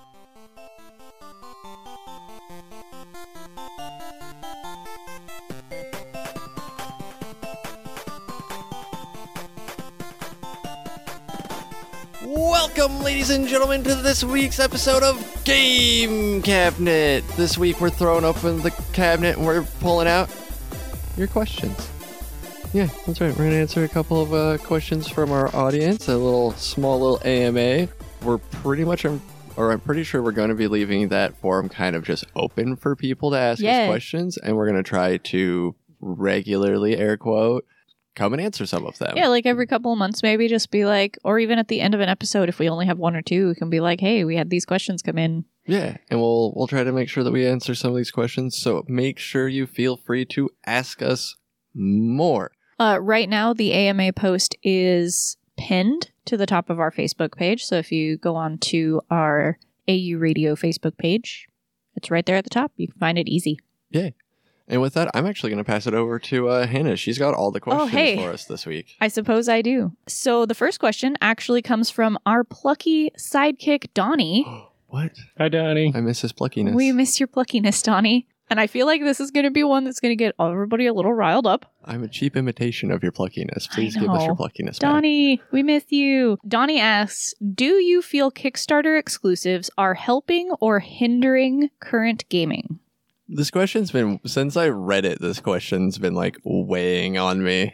Welcome, ladies and gentlemen, to this week's episode of Game Cabinet. This week we're throwing open the cabinet and we're pulling out your questions. Yeah, that's right. We're going to answer a couple of questions from our audience, a small little AMA. We're pretty much, I'm pretty sure we're going to be leaving that forum kind of just open for people to ask us questions, and we're going to try to regularly, air quote, come and answer some of them. Yeah, like every couple of months maybe, just be like, or even at the end of an episode, if we only have one or two, we can be like, hey, we had these questions come in. Yeah, and we'll try to make sure that we answer some of these questions, so make sure you feel free to ask us more. Right now, the AMA post is pinned to the top of our Facebook page, so if you go on to our AU Radio Facebook page, it's right there at the top. You can find it easy. Yeah. And with that, I'm actually going to pass it over to Hannah. She's got all the questions for us this week. I suppose I do. So the first question actually comes from our plucky sidekick, Donnie. What? Hi, Donnie. I miss his pluckiness. We miss your pluckiness, Donnie. And I feel like this is going to be one that's going to get everybody a little riled up. I'm a cheap imitation of your pluckiness. Please give us your pluckiness back. Donnie, we miss you. Donnie asks, do you feel Kickstarter exclusives are helping or hindering current gaming? This question's been, since I read it, this question's been like weighing on me.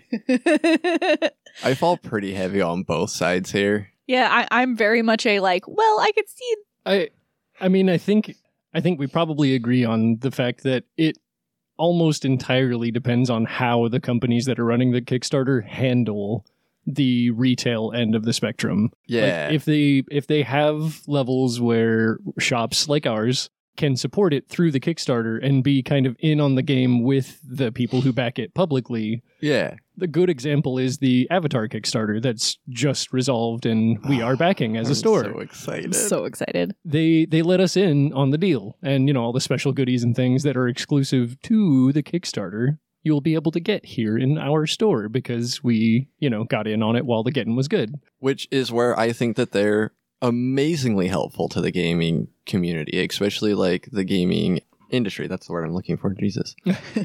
I fall pretty heavy on both sides here. Yeah, I'm very much a I could see. I mean, I think we probably agree on the fact that it almost entirely depends on how the companies that are running the Kickstarter handle the retail end of the spectrum. Yeah. Like if they have levels where shops like ours can support it through the Kickstarter and be kind of in on the game with the people who back it publicly. Yeah. The good example is the Avatar Kickstarter that's just resolved and we are backing as a store. I'm so excited. I'm so excited. They let us in on the deal, and all the special goodies and things that are exclusive to the Kickstarter you'll be able to get here in our store because we, got in on it while the getting was good. Which is where I think that they're amazingly helpful to the gaming community, especially like the gaming industry. That's the word I'm looking for. Jesus.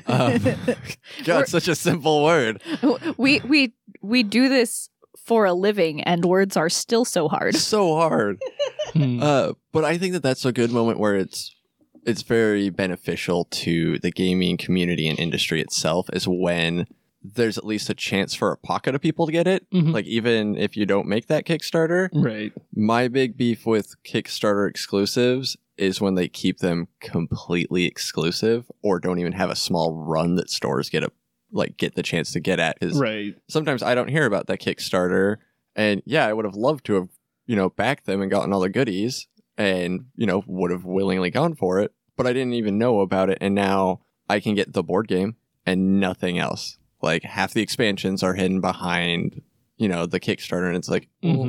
God, such a simple word. We do this for a living and words are still so hard. So hard. But I think that that's a good moment where it's very beneficial to the gaming community and industry itself is when there's at least a chance for a pocket of people to get it. Mm-hmm. Like, even if you don't make that Kickstarter. Right. My big beef with Kickstarter exclusives is when they keep them completely exclusive or don't even have a small run that stores get the chance to get at. Right. Sometimes I don't hear about that Kickstarter. And yeah, I would have loved to have, backed them and gotten all the goodies and, would have willingly gone for it. But I didn't even know about it. And now I can get the board game and nothing else. Like, half the expansions are hidden behind, the Kickstarter, and it's like,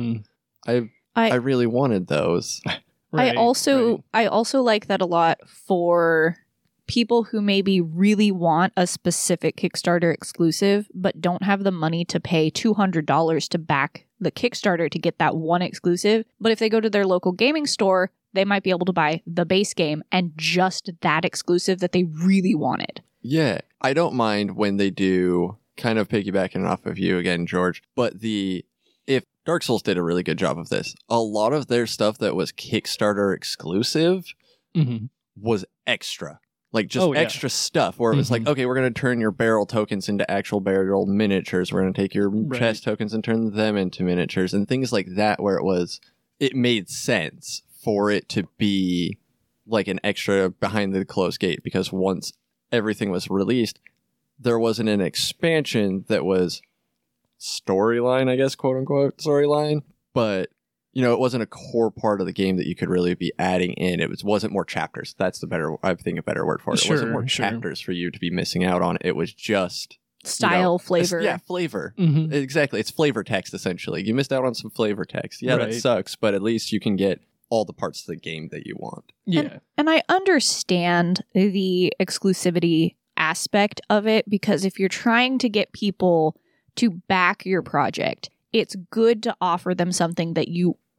I really wanted those. Right, I also like that a lot for people who maybe really want a specific Kickstarter exclusive, but don't have the money to pay $200 to back the Kickstarter to get that one exclusive. But if they go to their local gaming store, they might be able to buy the base game and just that exclusive that they really wanted. Yeah, I don't mind when they do, kind of piggybacking off of you again, George, but if Dark Souls did a really good job of this, a lot of their stuff that was Kickstarter exclusive was extra. Like, just extra stuff where it was like, okay, we're going to turn your barrel tokens into actual barrel miniatures. We're going to take your chest tokens and turn them into miniatures and things like that, where it made sense for it to be like an extra behind the closed gate, because once everything was released, there wasn't an expansion that was storyline, I guess, quote unquote storyline, but it wasn't a core part of the game that you could really be adding in. It wasn't more chapters. That's a better word for it. Sure, it wasn't more chapters for you to be missing out on. It was just style, flavor. Yeah, flavor. Mm-hmm. Exactly. It's flavor text, essentially. You missed out on some flavor text. Yeah, that sucks, but at least you can get all the parts of the game that you want. Yeah. And I understand the exclusivity aspect of it, because if you're trying to get people to back your project, it's good to offer them something that you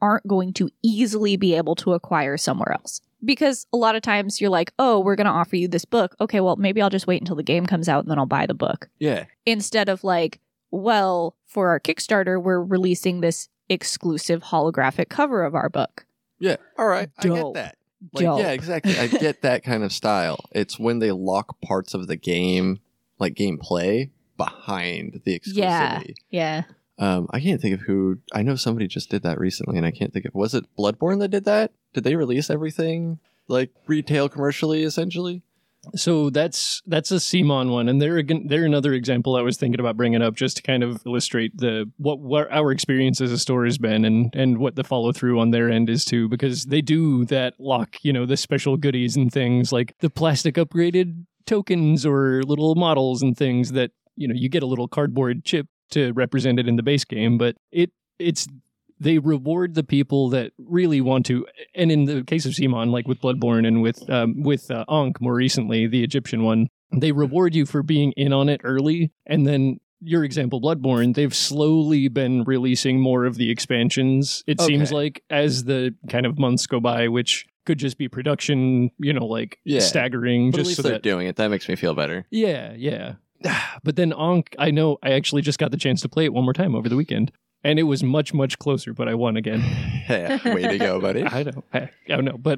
aren't going to easily be able to acquire somewhere else. Because a lot of times you're like, oh, we're going to offer you this book. Okay, well, maybe I'll just wait until the game comes out and then I'll buy the book. Yeah. Instead of like, well, for our Kickstarter, we're releasing this exclusive holographic cover of our book. Yeah. All right. Dope. I get that. Like, yeah, exactly. I get that kind of style. It's when they lock parts of the game, like gameplay, behind the exclusivity. Yeah. I can't think of who. I know somebody just did that recently, and I can't think of. Was it Bloodborne that did that? Did they release everything like retail commercially, essentially? So that's a CMON one, and they're another example I was thinking about bringing up just to kind of illustrate what our experience as a store has been, and what the follow through on their end is too, because they do that lock, the special goodies and things like the plastic upgraded tokens or little models and things that you get a little cardboard chip to represent it in the base game, but it's they reward the people that really want to. And in the case of CMON, like with Bloodborne and with Ankh more recently, the Egyptian one, they reward you for being in on it early. And then your example, Bloodborne, they've slowly been releasing more of the expansions, it seems like, as the kind of months go by, which could just be production, staggering. But just at least so they're that doing it. That makes me feel better. Yeah. But then Ankh, I know I actually just got the chance to play it one more time over the weekend. And it was much, much closer, but I won again. Hey, way to go, buddy. I know. But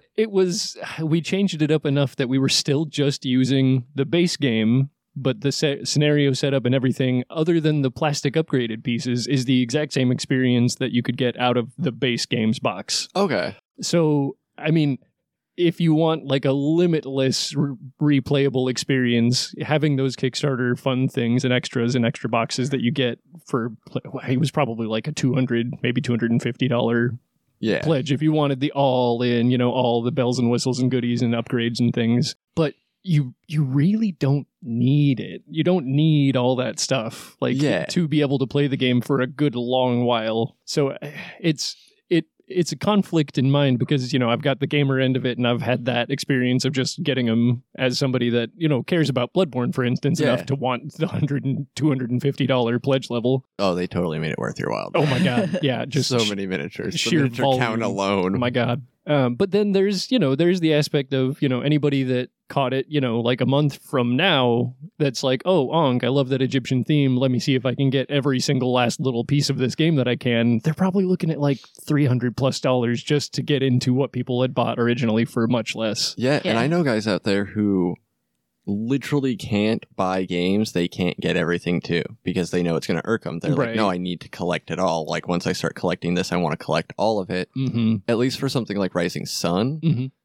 we changed it up enough that we were still just using the base game, but the scenario setup and everything, other than the plastic upgraded pieces, is the exact same experience that you could get out of the base game's box. Okay. So, I mean, if you want like a limitless replayable experience, having those Kickstarter fun things and extras and extra boxes that you get for, it was probably like a $200, maybe $250 pledge if you wanted the all in, all the bells and whistles and goodies and upgrades and things. But you really don't need it. You don't need all that stuff to be able to play the game for a good long while. So it's a conflict in mind because, I've got the gamer end of it and I've had that experience of just getting them as somebody that, cares about Bloodborne, for instance, enough to want the $100 and $250 pledge level. Oh, they totally made it worth your while. Oh my God. Yeah. Just so many miniatures. Sheer the miniature count alone. Oh my God. But then there's the aspect of, anybody that caught it, like a month from now, that's like, oh, Ankh, I love that Egyptian theme. Let me see if I can get every single last little piece of this game that I can. They're probably looking at like $300+ just to get into what people had bought originally for much less. Yeah. And I know guys out there who literally can't buy games they can't get everything to because they know it's going to irk them. They're like, no, I need to collect it all. Like once I start collecting this, I want to collect all of it. Mm-hmm. At least for something like Rising Sun,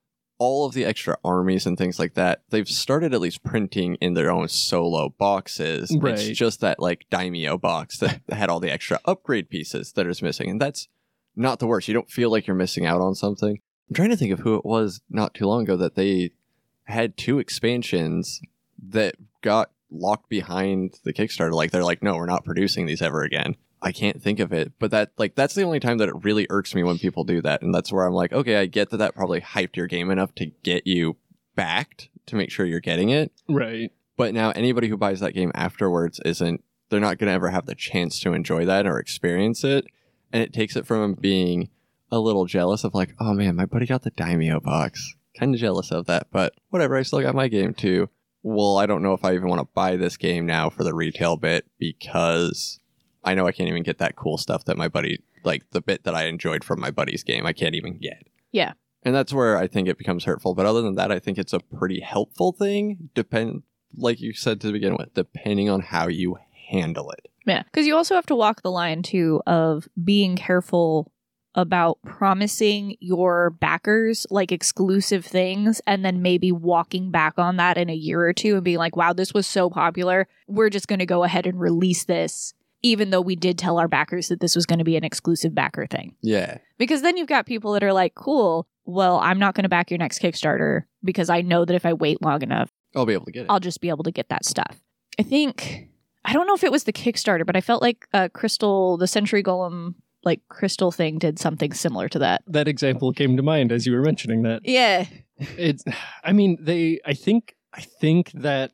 all of the extra armies and things like that, they've started at least printing in their own solo boxes. Right. It's just that like Daimyo box that had all the extra upgrade pieces that is missing. And that's not the worst. You don't feel like you're missing out on something. I'm trying to think of who it was not too long ago that they had 2 expansions that got locked behind the Kickstarter. Like they're like, no, we're not producing these ever again. I can't think of it, but that's the only time that it really irks me when people do that. And that's where I'm like, okay, I get that probably hyped your game enough to get you backed to make sure you're getting it. Right. But now anybody who buys that game afterwards they're not going to ever have the chance to enjoy that or experience it. And it takes it from them being a little jealous of like, oh man, my buddy got the Daimyo box. Kind of jealous of that, but whatever, I still got my game too. Well, I don't know if I even want to buy this game now for the retail bit because I know I can't even get that cool stuff that my buddy, like the bit that I enjoyed from my buddy's game, I can't even get. Yeah. And that's where I think it becomes hurtful. But other than that, I think it's a pretty helpful thing, like you said to begin with, depending on how you handle it. Yeah, because you also have to walk the line too of being careful about promising your backers like exclusive things and then maybe walking back on that in a year or two and being like, wow, this was so popular. We're just going to go ahead and release this, even though we did tell our backers that this was going to be an exclusive backer thing. Yeah. Because then you've got people that are like, cool, well, I'm not going to back your next Kickstarter because I know that if I wait long enough, I'll be able to get it. I'll just be able to get that stuff. I don't know if it was the Kickstarter, but I felt like Crystal, the Century Golem like crystal thing did something similar to that. That example came to mind as you were mentioning that. Yeah. I think that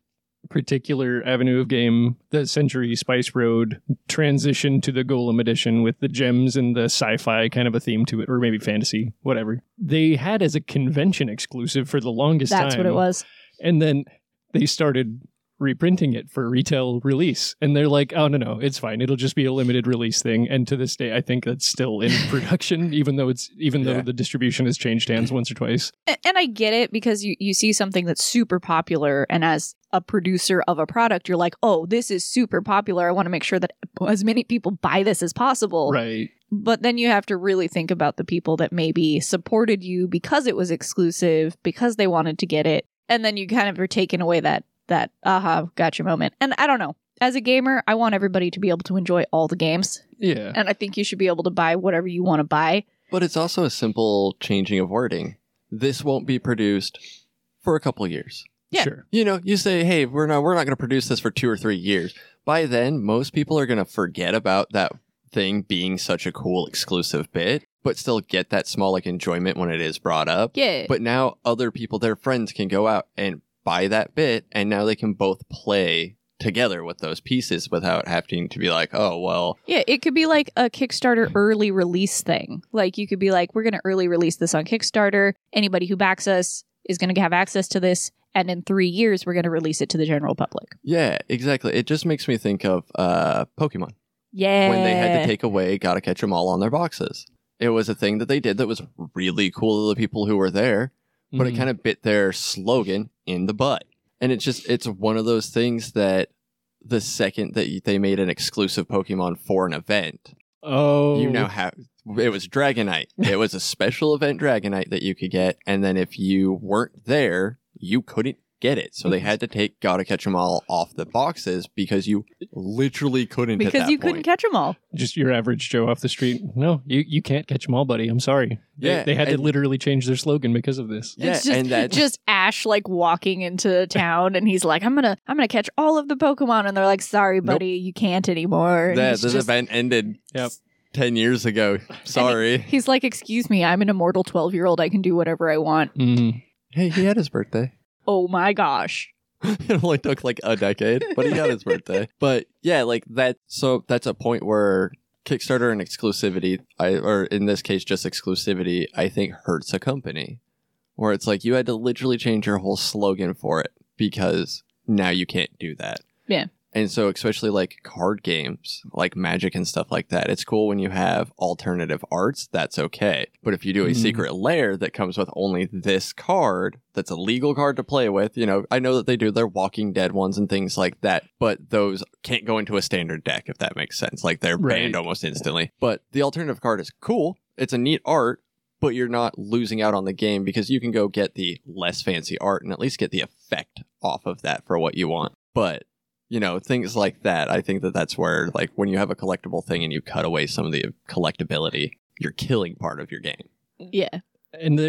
particular avenue of game, the Century Spice Road transition to the Golem edition with the gems and the sci-fi kind of a theme to it, or maybe fantasy, whatever. They had as a convention exclusive for the longest time. That's what it was. And then they started reprinting it for retail release. And they're like, oh, no, it's fine. It'll just be a limited release thing. And to this day, I think that's still in production, even though the distribution has changed hands once or twice. And I get it, because you see something that's super popular, and as a producer of a product, you're like, oh, this is super popular. I want to make sure that as many people buy this as possible. Right. But then you have to really think about the people that maybe supported you because it was exclusive, because they wanted to get it. And then you kind of are taking away that aha, gotcha moment. And I don't know. As a gamer, I want everybody to be able to enjoy all the games. Yeah. And I think you should be able to buy whatever you want to buy. But it's also a simple changing of wording. This won't be produced for a couple years. Yeah. Sure. You know, you say, hey, we're not going to produce this for 2 or 3 years. By then, most people are going to forget about that thing being such a cool exclusive bit, but still get that small enjoyment when it is brought up. Yeah. But now other people, their friends, can go out and buy that bit, and now they can both play together with those pieces without having to be like, oh, well. Yeah, it could be like a Kickstarter early release thing. Like, you could be like, we're going to early release this on Kickstarter. Anybody who backs us is going to have access to this. And in 3 years, we're going to release it to the general public. Yeah, exactly. It just makes me think of Pokemon. Yeah. When they had to take away Gotta Catch 'Em All on their boxes. It was a thing that they did that was really cool to the people who were there, but it kind of bit their slogan in the butt. And it's one of those things that the second that they made an exclusive Pokemon for an event, you now have, it was Dragonite. It was a special event Dragonite that you could get. And then if you weren't there, you couldn't get it. So they had to take Gotta Catch 'Em All off the boxes because you literally couldn't because you couldn't catch them all. Just your average Joe off the street. No, you can't catch them all, buddy. I'm sorry. Yeah, they had to literally change their slogan because of this. Yeah, It's just, and that's just Ash like walking into town, and he's like, I'm gonna catch all of the Pokemon, and they're like, sorry, buddy, you can't anymore. And this event ended 10 years ago. Sorry. He's like, excuse me, I'm an immortal 12-year-old. I can do whatever I want. Hey, he had his birthday. Oh my gosh. It only took like a decade, but he got his birthday. But yeah, like that. So that's a point where Kickstarter and exclusivity, or in this case, just exclusivity, I think hurts a company. Where it's like you had to literally change your whole slogan for it because now you can't do that. Yeah. And so, especially like card games, like Magic and stuff like that, it's cool when you have alternative arts, that's okay. But if you do a secret lair that comes with only this card, that's a legal card to play with, you know, I know that they do their Walking Dead ones and things like that, but those can't go into a standard deck, if that makes sense. Like they're banned almost instantly. But the alternative card is cool. It's a neat art, but you're not losing out on the game because you can go get the less fancy art and at least get the effect off of that for what you want. But you know, things like that, I think that that's where, like, when you have a collectible thing and you cut away some of the collectability, you're killing part of your game. Yeah. And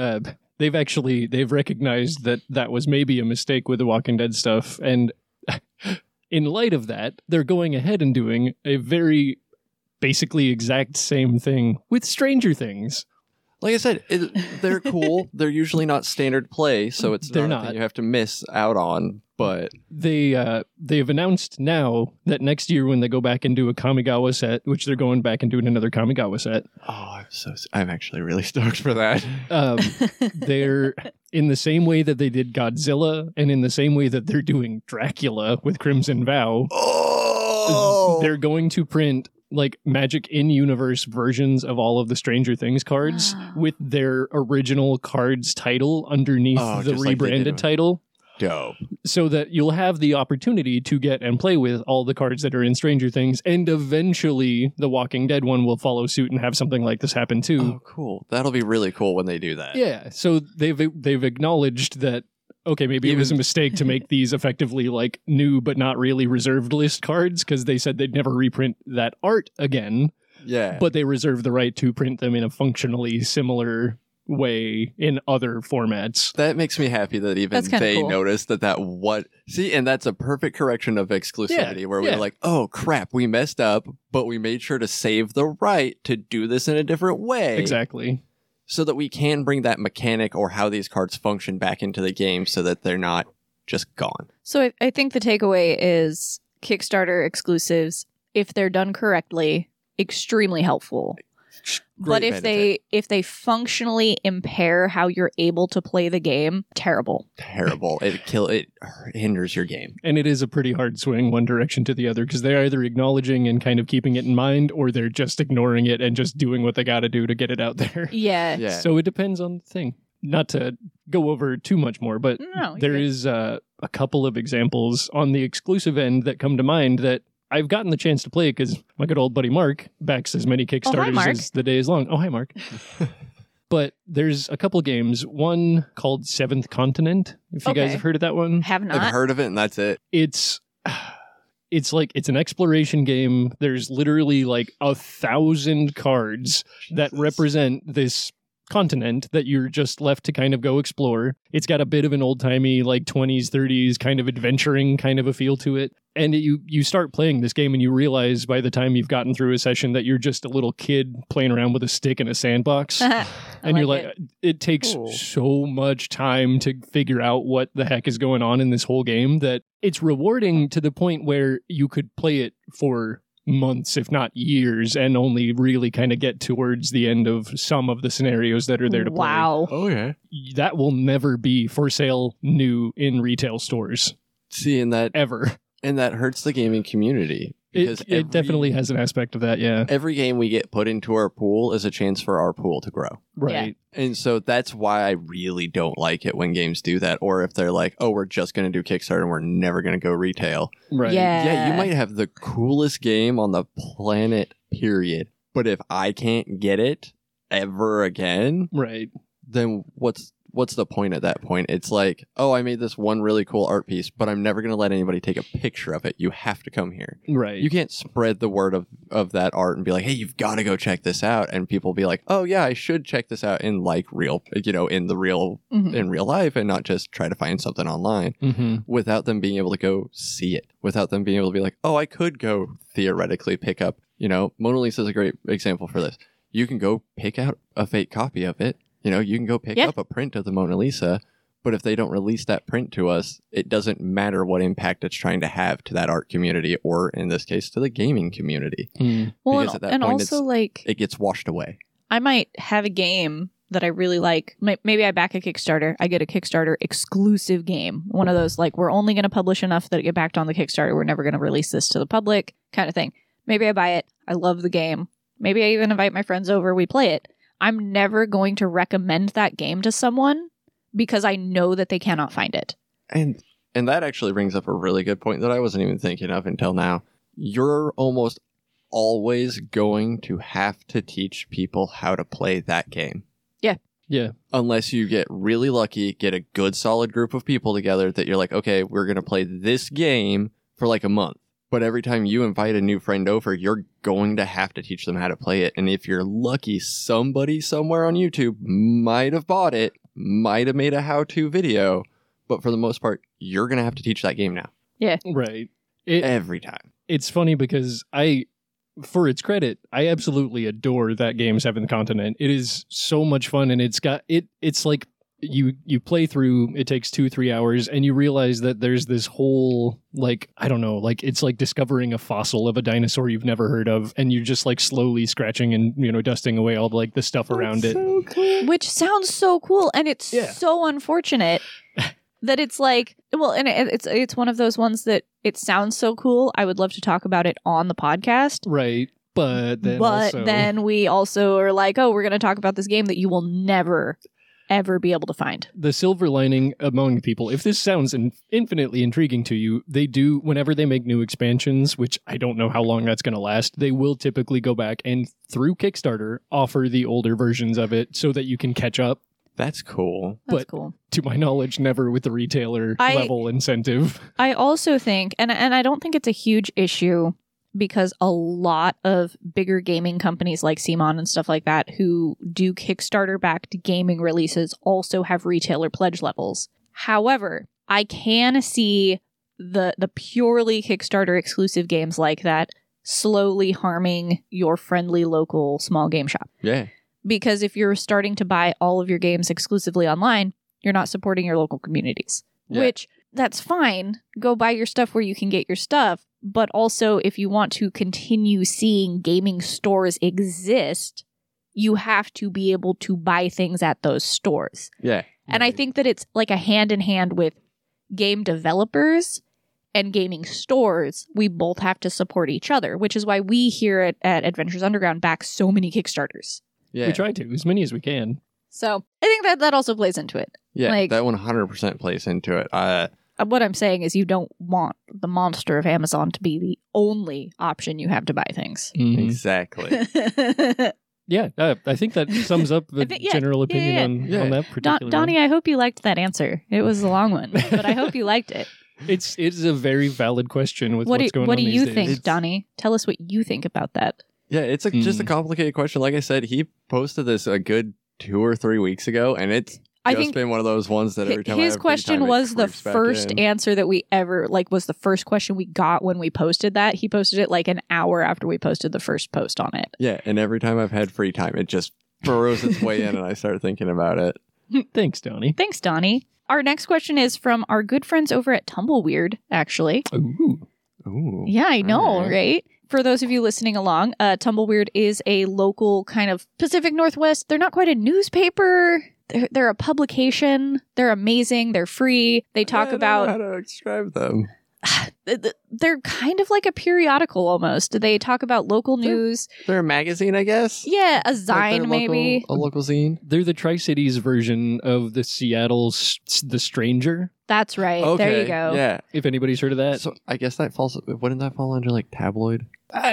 they've recognized that was maybe a mistake with the Walking Dead stuff. And in light of that, they're going ahead and doing a very basically exact same thing with Stranger Things. Like I said, they're cool. They're usually not standard play, so it's not thing you have to miss out on. But they've announced now that next year when they go back and do a Kamigawa set, which they're going back and doing another Kamigawa set. Oh, I'm actually really stoked for that. They're in the same way that they did Godzilla, and in the same way that they're doing Dracula with Crimson Vow. Oh, they're going to print like Magic in-universe versions of all of the Stranger Things cards with their original cards title underneath the rebranded title. Dope. So that you'll have the opportunity to get and play with all the cards that are in Stranger Things, and eventually the Walking Dead one will follow suit and have something like this happen too. Oh, cool. That'll be really cool when they do that. Yeah, so they've acknowledged that, okay, maybe it was a mistake to make these effectively like new but not really reserved list cards, because they said they'd never reprint that art again. Yeah. But they reserve the right to print them in a functionally similar way in other formats. That makes me happy that even they cool. noticed and that's a perfect correction of exclusivity where we're like, oh crap, we messed up, but we made sure to save the right to do this in a different way. Exactly. So that we can bring that mechanic or how these cards function back into the game so that they're not just gone. So I think the takeaway is Kickstarter exclusives, if they're done correctly, extremely helpful. But if they functionally impair how you're able to play the game, terrible. It hinders your game. And it is a pretty hard swing one direction to the other, because they're either acknowledging and kind of keeping it in mind, or they're just ignoring it and just doing what they got to do to get it out there. Yeah. So it depends on the thing. Not to go over too much more, but there is a couple of examples on the exclusive end that come to mind that I've gotten the chance to play because my good old buddy Mark backs as many Kickstarters as the day is long. Oh, hi, Mark. But there's a couple games. One called Seventh Continent, if you guys have heard of that one. Have not. I've heard of it, and that's it. It's an exploration game. There's literally like 1,000 cards that represent this continent that you're just left to kind of go explore. It's got a bit of an old-timey, like 20s, 30s kind of adventuring kind of a feel to it. And you start playing this game and you realize by the time you've gotten through a session that you're just a little kid playing around with a stick in a sandbox. And you're like, it takes so much time to figure out what the heck is going on in this whole game that it's rewarding to the point where you could play it for months, if not years, and only really kind of get towards the end of some of the scenarios that are there to play. Wow. Oh, yeah. That will never be for sale new in retail stores. See, and that ever. And that hurts the gaming community. Because it definitely has an aspect of that, yeah. Every game we get put into our pool is a chance for our pool to grow. Right. Yeah. And so that's why I really don't like it when games do that. Or if they're like, oh, we're just going to do Kickstarter and we're never going to go retail. Right. Yeah, you might have the coolest game on the planet, period. But if I can't get it ever again, right, then what's the point at that point? It's like, oh, I made this one really cool art piece, but I'm never going to let anybody take a picture of it. You have to come here. Right. You can't spread the word of that art and be like, hey, you've got to go check this out. And people be like, oh, yeah, I should check this out in like real, in real life and not just try to find something online without them being able to go see it, without them being able to be like, oh, I could go theoretically pick up, Mona Lisa is a great example for this. You can go pick out a fake copy of it. You can go pick up a print of the Mona Lisa, but if they don't release that print to us, it doesn't matter what impact it's trying to have to that art community, or in this case, to the gaming community. Well, because at that and point, also it gets washed away. I might have a game that I really like. Maybe I back a Kickstarter. I get a Kickstarter exclusive game. One of those, like, we're only going to publish enough that it get backed on the Kickstarter. We're never going to release this to the public kind of thing. Maybe I buy it. I love the game. Maybe I even invite my friends over. We play it. I'm never going to recommend that game to someone because I know that they cannot find it. And that actually brings up a really good point that I wasn't even thinking of until now. You're almost always going to have to teach people how to play that game. Yeah. Yeah. Unless you get really lucky, get a good solid group of people together that you're like, okay, we're going to play this game for like a month. But every time you invite a new friend over, you're going to have to teach them how to play it. And if you're lucky, somebody somewhere on YouTube might have bought it, might have made a how-to video. But for the most part, you're going to have to teach that game now. Yeah. Right. Every time. It's funny because for its credit, I absolutely adore that game, Seventh Continent. It is so much fun, and it's like you play through, it takes 2-3 hours, and you realize that there's this whole, like, I don't know, like, it's like discovering a fossil of a dinosaur you've never heard of, and you're just like slowly scratching and dusting away all like the stuff around it. So cool. Which sounds so cool, and it's so unfortunate that it's like, well, and it's one of those ones that it sounds so cool. I would love to talk about it on the podcast. Right. But then we also are like, oh, we're going to talk about this game that you will never ever be able to find. The silver lining among people, if this sounds infinitely intriguing to you, they do, whenever they make new expansions, which I don't know how long that's going to last, they will typically go back and through Kickstarter offer the older versions of it so that you can catch up. That's cool. That's cool. To my knowledge, never with the retailer level incentive. I also think, and I don't think it's a huge issue, because a lot of bigger gaming companies like CMON and stuff like that who do Kickstarter-backed gaming releases also have retailer pledge levels. However, I can see the purely Kickstarter exclusive games like that slowly harming your friendly local small game shop. Yeah. Because if you're starting to buy all of your games exclusively online, you're not supporting your local communities, which that's fine. Go buy your stuff where you can get your stuff. But also, if you want to continue seeing gaming stores exist, you have to be able to buy things at those stores. Yeah. And I think that it's like a hand in hand with game developers and gaming stores. We both have to support each other, which is why we here at Adventures Underground back so many Kickstarters. Yeah. We try to, as many as we can. So I think that also plays into it. Yeah, like- that 100% plays into it. What I'm saying is you don't want the monster of Amazon to be the only option you have to buy things. Mhm. Exactly. Yeah, I think that sums up the I think- yeah, general yeah, opinion yeah. on that particular one. Donnie, I hope you liked that answer. It was a long one, but I hope you liked it. It's a very valid question with What what's going do on these you days. think, It's- Donnie? Tell us what you think about that. Yeah, it's just a complicated question. Like I said, he posted this a good 2 or 3 weeks ago, and it's I just think been one of those ones that every time I his have free question time, it was the creeps back first in. answer that we ever was the first question we got when we posted that. He posted it like an hour after we posted the first post on it. Yeah, and every time I've had free time, it just burrows its way in, and I start thinking about it. Thanks, Donnie. Thanks, Donnie. Our next question is from our good friends over at Tumbleweird, actually. Ooh. Ooh. Yeah, I know, All right. right? For those of you listening along, Tumbleweird is a local kind of Pacific Northwest. They're not quite a newspaper. They're a publication. They're amazing. They're free. They talk I don't about... know how to describe them. They're kind of like a periodical almost. They talk about local news. They're a magazine, I guess. Yeah, a Like their zine maybe. a local zine. They're the Tri-Cities version of the Seattle The Stranger, That's right. Okay, There you go. Yeah. if anybody's heard of that. So I guess that falls. Wouldn't that fall under like tabloid?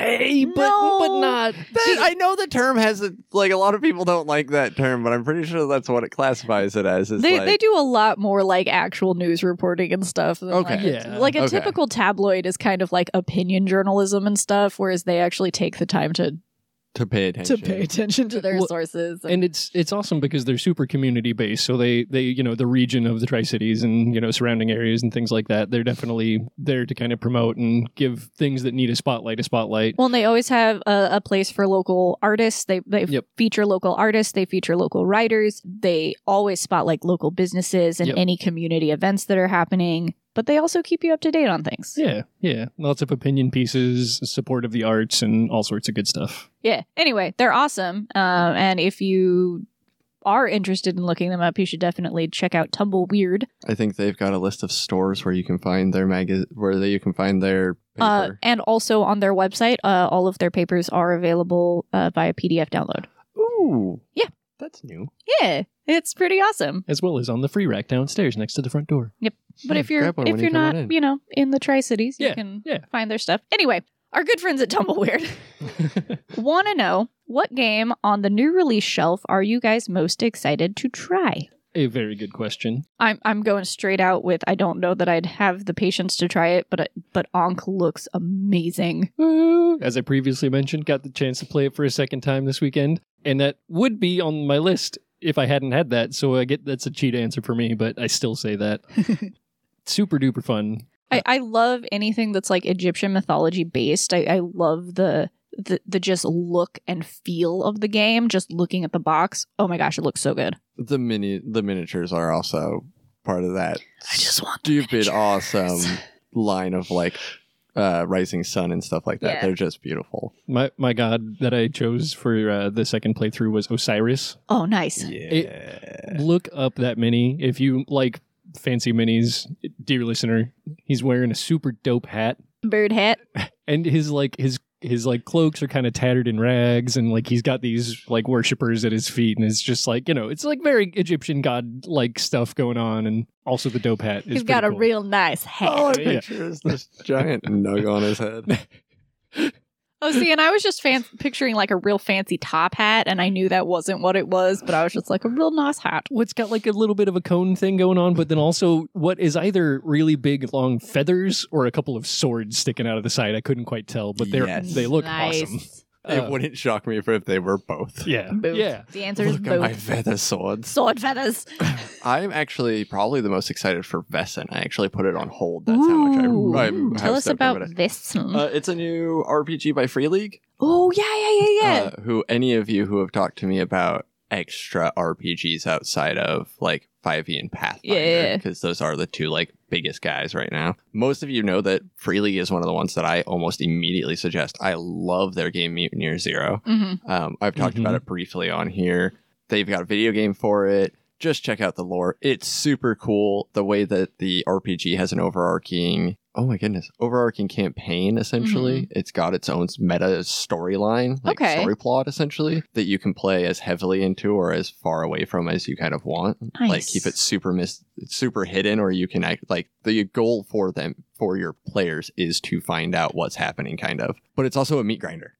but not. I know the term has a lot of people don't like that term, but I'm pretty sure that's what it classifies it as. Is They, like, they do a lot more like actual news reporting and stuff. Than, Okay. Like, Yeah. like a Okay. typical tabloid is kind of like opinion journalism and stuff, whereas they actually take the time to pay attention. pay attention to their Well, sources. And it's awesome because they're super community based. So they the region of the Tri-Cities and surrounding areas and things like that. They're definitely there to kind of promote and give things that need a spotlight. Well, and they always have a place for local artists. They Yep. feature local artists. They feature local writers. They always spot like local businesses and Yep. any community events that are happening. But they also keep you up to date on things. Yeah. Lots of opinion pieces, support of the arts, and all sorts of good stuff. Yeah. Anyway, they're awesome. And if you are interested in looking them up, you should definitely check out Tumbleweird. I think they've got a list of stores where you can find their you can find their paper. And also on their website, all of their papers are available via PDF download. Ooh. Yeah. That's new. Yeah, it's pretty awesome. As well as on the free rack downstairs next to the front door. But if you're grab one when you not, come in. in the Tri-Cities, you Yeah, can yeah. find their stuff. Anyway, our good friends at Tumbleweird want to know, what game on the new release shelf are you guys most excited to try? A very good question. I'm going straight out with, I don't know that I'd have the patience to try it, but Ankh looks amazing. As I previously mentioned, got the chance to play it for a second time this weekend, and that would be on my list if I hadn't had that. So I get that's a cheat answer for me, but I still say that. Super duper fun. I love anything that's like Egyptian mythology based. I love the just look and feel of the game. Just looking at the box, oh my gosh, it looks so good. The miniatures are also part of that. I just want the stupid miniatures. awesome line of like Rising Sun and stuff like that. Yeah. They're just beautiful. My god that I chose for the second playthrough was Osiris. Oh, nice. Yeah. Look up that mini if you like fancy minis, dear listener. He's wearing a super dope hat, Bird hat. and his cloaks are kind of tattered in rags, and like he's got these like worshippers at his feet, and it's just like it's like very Egyptian god like stuff going on, and also the dope hat. He's got a real nice hat. All I Yeah. picture is this giant nug on his head. Oh, see, and I was just picturing like a real fancy top hat, and I knew that wasn't what it was, but I was just like, a real nice hat. Well, it's got like a little bit of a cone thing going on, but then also what is either really big long feathers or a couple of swords sticking out of the side. I couldn't quite tell, but Yes. they look Nice. awesome. It wouldn't shock me if they were both. Yeah, Both. yeah. The answer is Look at my both. feather swords. Sword feathers. I'm actually probably the most excited for Vesson. I actually put it on hold. That's how much I have Tell us stepped about over it. this. It's a new RPG by Free League. Oh, yeah. Who any of you who have talked to me about extra RPGs outside of like 5e and Pathfinder, Yeah. because those are the two like biggest guys right now. Most of you know that Free League is one of the ones that I almost immediately suggest. I love their game Mutineer Zero. I've talked about it briefly on here. They've got a video game for it. Just check out the lore. It's super cool. The way that the RPG has an overarching campaign, essentially. It's got its own meta storyline, like story plot, essentially, that you can play as heavily into or as far away from as you kind of want. Nice. Like, keep it super hidden, or you can act like the goal for your players is to find out what's happening, kind of. But it's also a meat grinder.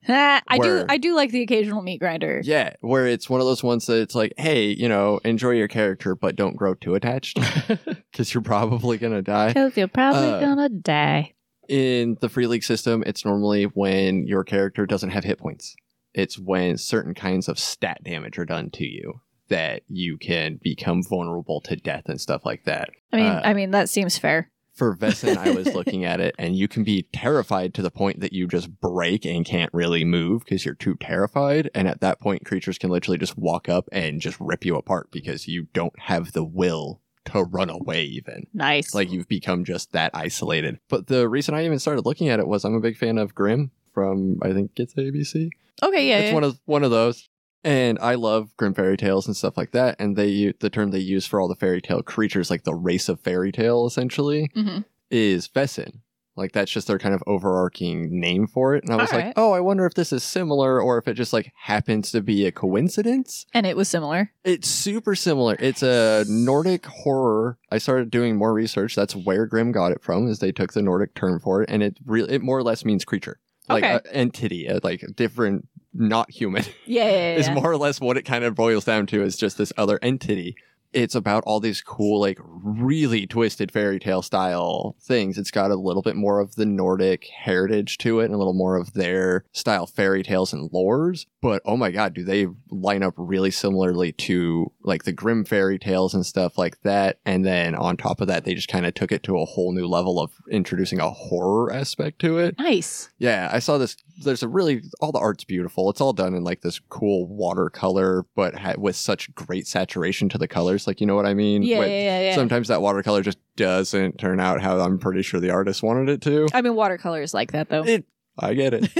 I do like the occasional meat grinder. Yeah, where it's one of those ones that it's like, hey, enjoy your character, but don't grow too attached because you're probably going to die. Because you're probably going to die. In the Free League system, it's normally when your character doesn't have hit points. It's when certain kinds of stat damage are done to you that you can become vulnerable to death and stuff like that. I mean, that seems fair. For Vessin, I was looking at it, and you can be terrified to the point that you just break and can't really move because you're too terrified. And at that point, creatures can literally just walk up and just rip you apart because you don't have the will to run away even. Nice. Like, you've become just that isolated. But the reason I even started looking at it was I'm a big fan of Grimm from, I think it's ABC. Okay, yeah. It's one of those. And I love Grimm fairy tales and stuff like that. And the term they use for all the fairy tale creatures, like the race of fairy tale, essentially, is Vessin. Like, that's just their kind of overarching name for it. And I was like, oh, I wonder if this is similar or if it just like happens to be a coincidence. And it was similar. It's super similar. It's a Nordic horror. I started doing more research. That's where Grimm got it from, is they took the Nordic term for it. And it more or less means creature. Like entity, like different, not human. Yeah. Is more or less what it kind of boils down to, is just this other entity. It's about all these cool, like really twisted fairy tale style things. It's got a little bit more of the Nordic heritage to it and a little more of their style fairy tales and lores. But oh my God, do they line up really similarly to like the Grimm fairy tales and stuff like that. And then on top of that, they just kind of took it to a whole new level of introducing a horror aspect to it. Nice. Yeah, I saw this. There's all the art's beautiful. It's all done in like this cool watercolor, but with such great saturation to the colors. Like, you know what I mean? Yeah. Sometimes that watercolor just doesn't turn out how I'm pretty sure the artist wanted it to. I mean, watercolor is like that, though. I get it.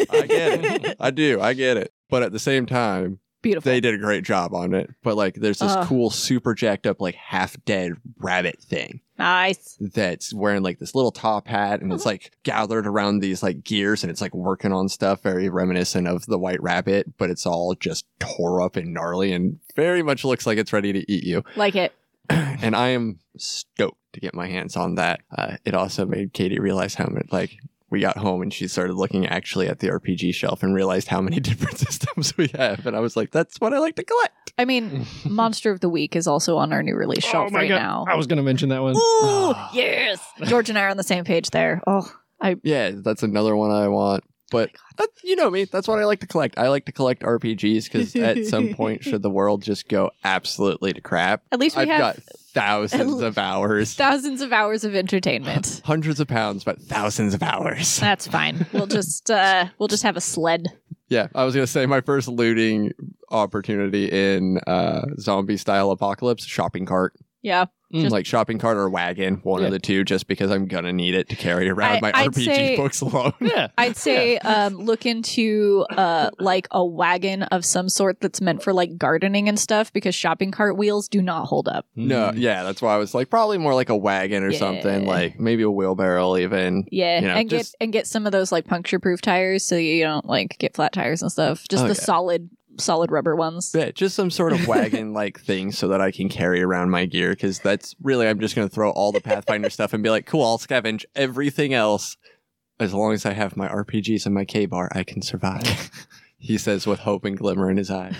I do. I get it. But at the same time, beautiful. They did a great job on it. But like, there's this cool, super jacked up, like half dead rabbit thing. Nice. That's wearing like this little top hat, and it's like gathered around these like gears, and it's like working on stuff very reminiscent of the White Rabbit, but it's all just tore up and gnarly and very much looks like it's ready to eat you. Like it. And I am stoked to get my hands on that. It also made Katie realize how much, like, we got home and she started looking actually at the RPG shelf and realized how many different systems we have. And I was like, that's what I like to collect. I mean, Monster of the Week is also on our new release shelf right now. I was going to mention that one. Ooh, yes. George and I are on the same page there. Yeah, that's another one I want. But you know me, that's what I like to collect. I like to collect RPGs because at some point, should the world just go absolutely to crap, at least I've got thousands of hours. Thousands of hours of entertainment. Hundreds of pounds, but thousands of hours. That's fine. We'll just have a sled. Yeah, I was going to say my first looting opportunity in zombie-style apocalypse, shopping cart. Yeah. Like shopping cart or wagon, one of the two, just because I'm going to need it to carry around my RPG books alone. I'd say look into like a wagon of some sort that's meant for like gardening and stuff, because shopping cart wheels do not hold up. No, yeah, that's why I was like probably more like a wagon or something, like maybe a wheelbarrow even. Yeah, and get some of those like puncture-proof tires so you don't like get flat tires and stuff. Just solid rubber ones. Yeah, just some sort of wagon like thing so that I can carry around my gear, because that's really, I'm just going to throw all the Pathfinder stuff and be like, cool, I'll scavenge everything else. As long as I have my RPGs and my K-bar, I can survive. He says with hope and glimmer in his eyes.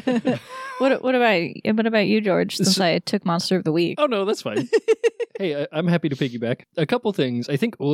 What about you, George, since I took Monster of the Week? Oh, no, that's fine. Hey, I'm happy to piggyback. A couple things. I think,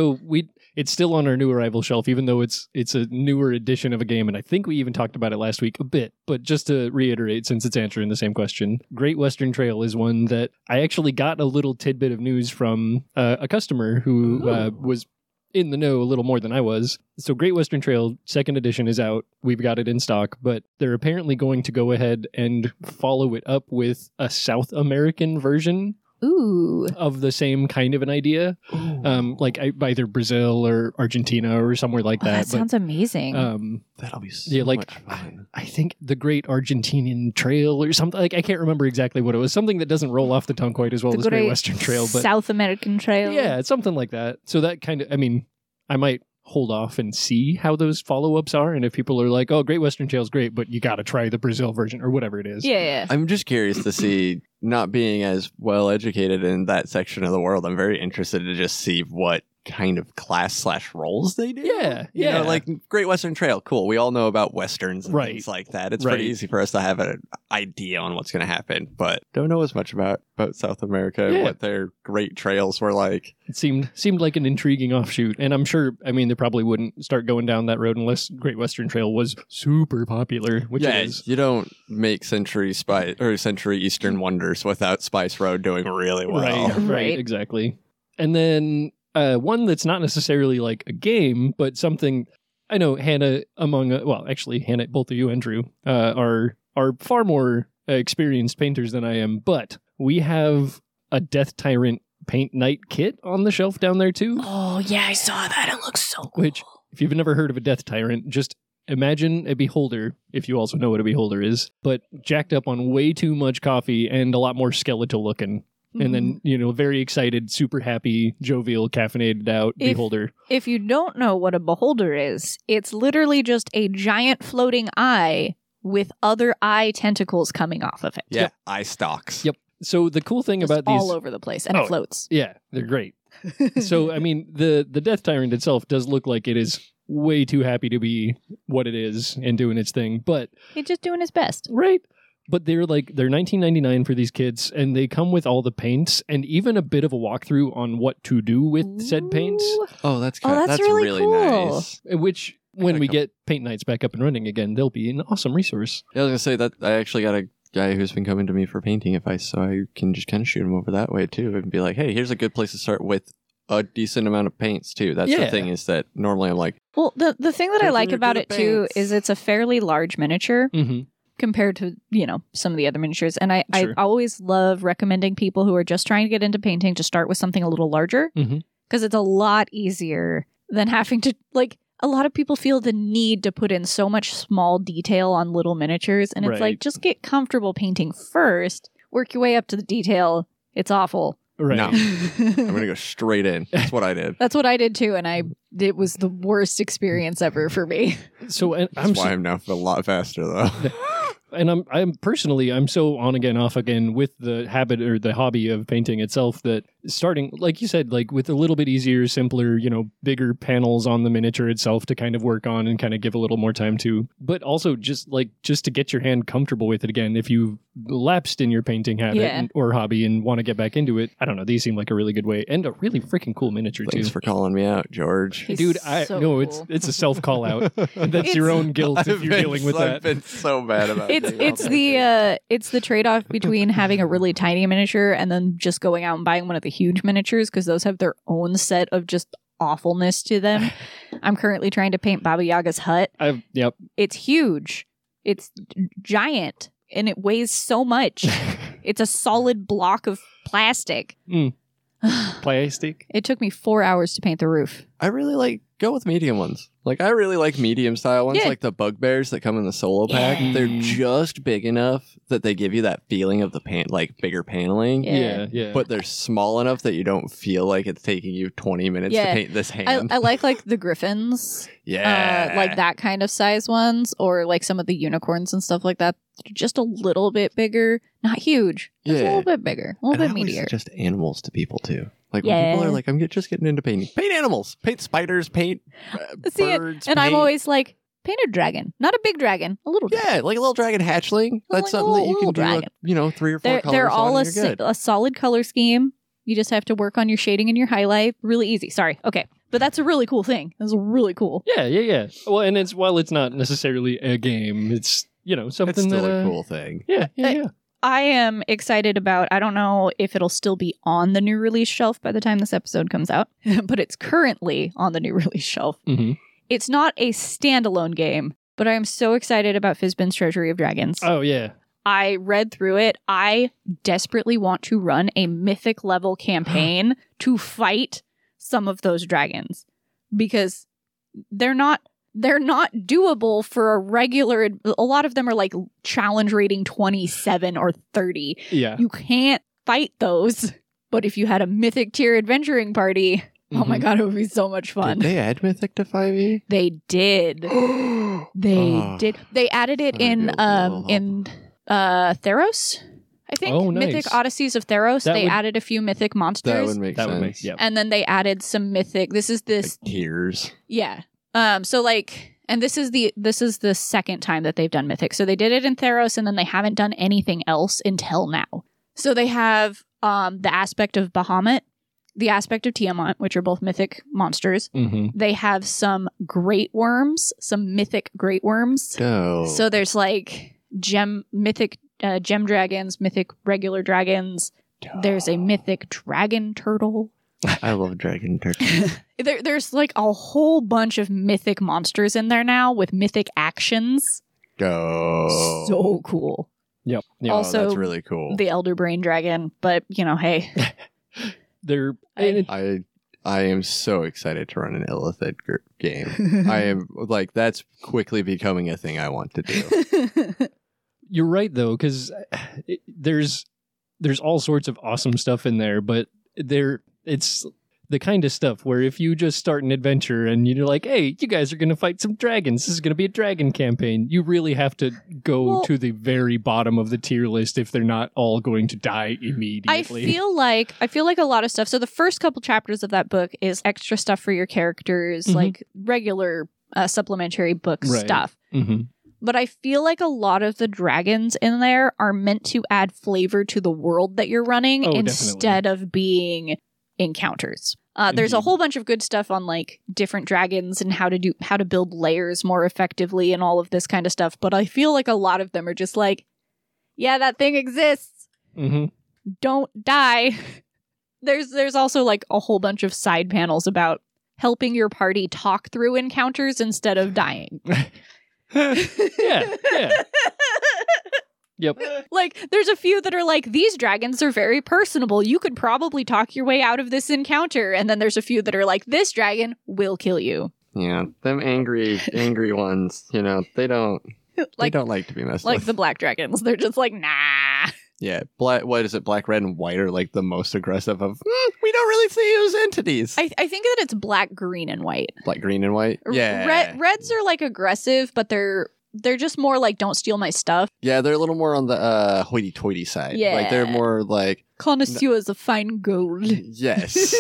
it's still on our new arrival shelf, even though it's a newer edition of a game, and I think we even talked about it last week a bit, but just to reiterate, since it's answering the same question, Great Western Trail is one that I actually got a little tidbit of news from a customer who was in the know a little more than I was. So Great Western Trail 2nd edition is out. We've got it in stock, but they're apparently going to go ahead and follow it up with a South American version Ooh. of the same kind of an idea, like either Brazil or Argentina or somewhere like That that. sounds amazing. That'll be so Yeah, like, much fun. I think the Great Argentinian Trail or something. Like, I can't remember exactly what it was. Something that doesn't roll off the tongue quite as well as Great Western Trail, but South American Trail. yeah, it's something like that. So that kind of, I mean, I might hold off and see how those follow-ups are, and if people are like, oh, Great Western Trail's great, but you got to try the Brazil version or whatever it is. Yeah. I'm just curious to see, not being as well educated in that section of the world, I'm very interested to just see what kind of class/roles they do. Yeah, You yeah. know, like Great Western Trail, cool. We all know about Westerns and Right. things like that. It's Right. pretty easy for us to have an idea on what's going to happen, but don't know as much about South America and Yeah. what their great trails were like. It seemed like an intriguing offshoot, and I'm sure, I mean, they probably wouldn't start going down that road unless Great Western Trail was super popular, which yeah, it is. you don't make Century Eastern wonders without Spice Road doing really well. Right, Right. exactly. And then one that's not necessarily like a game, but something I know Hannah Hannah, both of you and Drew are far more experienced painters than I am, but we have a Death Tyrant paint night kit on the shelf down there too. Oh, yeah, I saw that. It looks so cool. Which, if you've never heard of a Death Tyrant, just imagine a beholder, if you also know what a beholder is, but jacked up on way too much coffee and a lot more skeletal looking. And then, very excited, super happy, jovial, caffeinated out beholder. If you don't know what a beholder is, it's literally just a giant floating eye with other eye tentacles coming off of it. Yeah, Yep. eye stalks. Yep. So the cool thing Just about these... all over the place, and Oh, it floats. Yeah, they're great. So, I mean, the Death Tyrant itself does look like it is way too happy to be what it is and doing its thing, but... He's just doing his best. Right. But they're $19.99 for these kits, and they come with all the paints and even a bit of a walkthrough on what to do with said paints. Ooh. Oh, that's Oh, that's really cool. nice. Which, when Gotta we come- get paint nights back up and running again, they'll be an awesome resource. Yeah, I was gonna say that I actually got a guy who's been coming to me for painting advice, so I can just kind of shoot him over that way too, and be like, "Hey, here's a good place to start with a decent amount of paints too." That's the Yeah. thing, is that normally I'm like, Well, the thing that I Don't like forget about the it too paints. is it's a fairly large miniature Mm-hmm. compared to, some of the other miniatures. And I Sure. always love recommending people who are just trying to get into painting to start with something a little larger, Mhm. because it's a lot easier than having to, a lot of people feel the need to put in so much small detail on little miniatures. And it's Right. like, just get comfortable painting first, work your way up to the detail. It's awful. Right. No. I'm gonna go straight in. That's what I did. That's what I did too. And it was the worst experience ever for me. So, and That's why I'm now a lot faster though. And I'm personally, I'm so on again, off again with the habit or the hobby of painting itself that starting, like you said, with a little bit easier, simpler, bigger panels on the miniature itself to kind of work on and kind of give a little more time to, but also just to get your hand comfortable with it again. If you've lapsed in your painting habit Yeah. or hobby and want to get back into it, I don't know, these seem like a really good way and a really freaking cool miniature Thanks too. for calling me out, George. He's Dude, so no, cool. it's a self call out. That's your own guilt if you're dealing with I've that. been so bad about It's being it's the trade off between having a really tiny miniature and then just going out and buying one of the huge miniatures, because those have their own set of just awfulness to them. I'm currently trying to paint Baba Yaga's hut. Yep. It's huge. It's giant and it weighs so much. It's a solid block of plastic. Plastic. It took me 4 hours to paint the roof. I really go with medium ones. I really like medium style ones, Yeah. like the bugbears that come in the solo pack. Yeah. They're just big enough that they give you that feeling of the bigger paneling. Yeah. Yeah. But they're small enough that you don't feel like it's taking you 20 minutes Yeah. to paint this hand. I like the griffins, yeah. like that kind of size ones, or like some of the unicorns and stuff like that. They're just a little bit bigger, not huge, just a Yeah. little bit bigger, a little And I bit always meatier. suggest animals to people too. When Yeah. people are like, just getting into painting. Paint animals. Paint spiders. Paint See it, birds. and I'm paint- always like, paint a dragon, not a big dragon, a little dragon. Yeah, like a little dragon hatchling. That's Like a something that you little can do, dragon. 3 or 4 They're, colors they're all on a, and you're good. a solid color scheme. You just have to work on your shading and your highlight. Really easy. Sorry. Okay. But that's a really cool thing. That's really cool. Yeah. Well, and while it's not necessarily a game, it's something It's still that a cool thing. Yeah. I am excited about, I don't know if it'll still be on the new release shelf by the time this episode comes out, but it's currently on the new release shelf. Mm-hmm. It's not a standalone game, but I am so excited about Fizban's Treasury of Dragons. Oh yeah. I read through it. I desperately want to run a mythic level campaign to fight some of those dragons because they're not doable for a regular. A lot of them are like challenge rating 27 or 30. Yeah. You can't fight those. But if you had a mythic tier adventuring party, oh my god, it would be so much fun. Did they add Mythic to 5e? They did. They did. They added it in Theros, I think. Oh, nice. Mythic Odysseys of Theros. That They would- added a few mythic monsters. That would make That sense. would make, yeah. And then they added some mythic. This is this. Like tiers. Yeah. So like, and this is the second time that they've done mythic. So they did it in Theros, and then they haven't done anything else until now. So they have the aspect of Bahamut, the aspect of Tiamat, which are both mythic monsters. Mm-hmm. They have some great worms, some mythic great worms. Go. So there's like mythic gem dragons, mythic regular dragons. There's a mythic dragon turtle. I love Dragon Turtle. There's like a whole bunch of mythic monsters in there now with mythic actions. Go. So cool. Yep. Yeah. Also, that's really cool. The Elder Brain Dragon, but you know, hey. They're I am so excited to run an Illithid game. I am like, that's quickly becoming a thing I want to do. You're right though, because there's all sorts of awesome stuff in there, but it's the kind of stuff where if you just start an adventure and you're like, hey, you guys are going to fight some dragons, this is going to be a dragon campaign, you really have to go to the very bottom of the tier list if they're not all going to die immediately. I feel like a lot of stuff. So the first couple chapters of that book is extra stuff for your characters, like regular supplementary book stuff. Mm-hmm. But I feel like a lot of the dragons in there are meant to add flavor to the world that you're running instead of being encounters. There's a whole bunch of good stuff on like different dragons and how to build layers more effectively and all of this kind of stuff. But I feel like a lot of them are just like, yeah, that thing exists. Mm-hmm. Don't die. There's also like a whole bunch of side panels about helping your party talk through encounters instead of dying. yeah. Yep. Like, there's a few that are like, these dragons are very personable. You could probably talk your way out of this encounter. And then there's a few that are like, this dragon will kill you. Yeah, them angry ones, you know, they don't like to be messed like with. the black dragons. They're just like, nah. Yeah, what is it? Black, red, and white are like the most aggressive of. We don't really see you as entities. I think that it's black, green, and white. Black, green, and white. Yeah, Reds are like aggressive, but they're just more like, don't steal my stuff. Yeah, they're a little more on the hoity-toity side. Yeah, like they're more like connoisseurs of fine gold. Yes,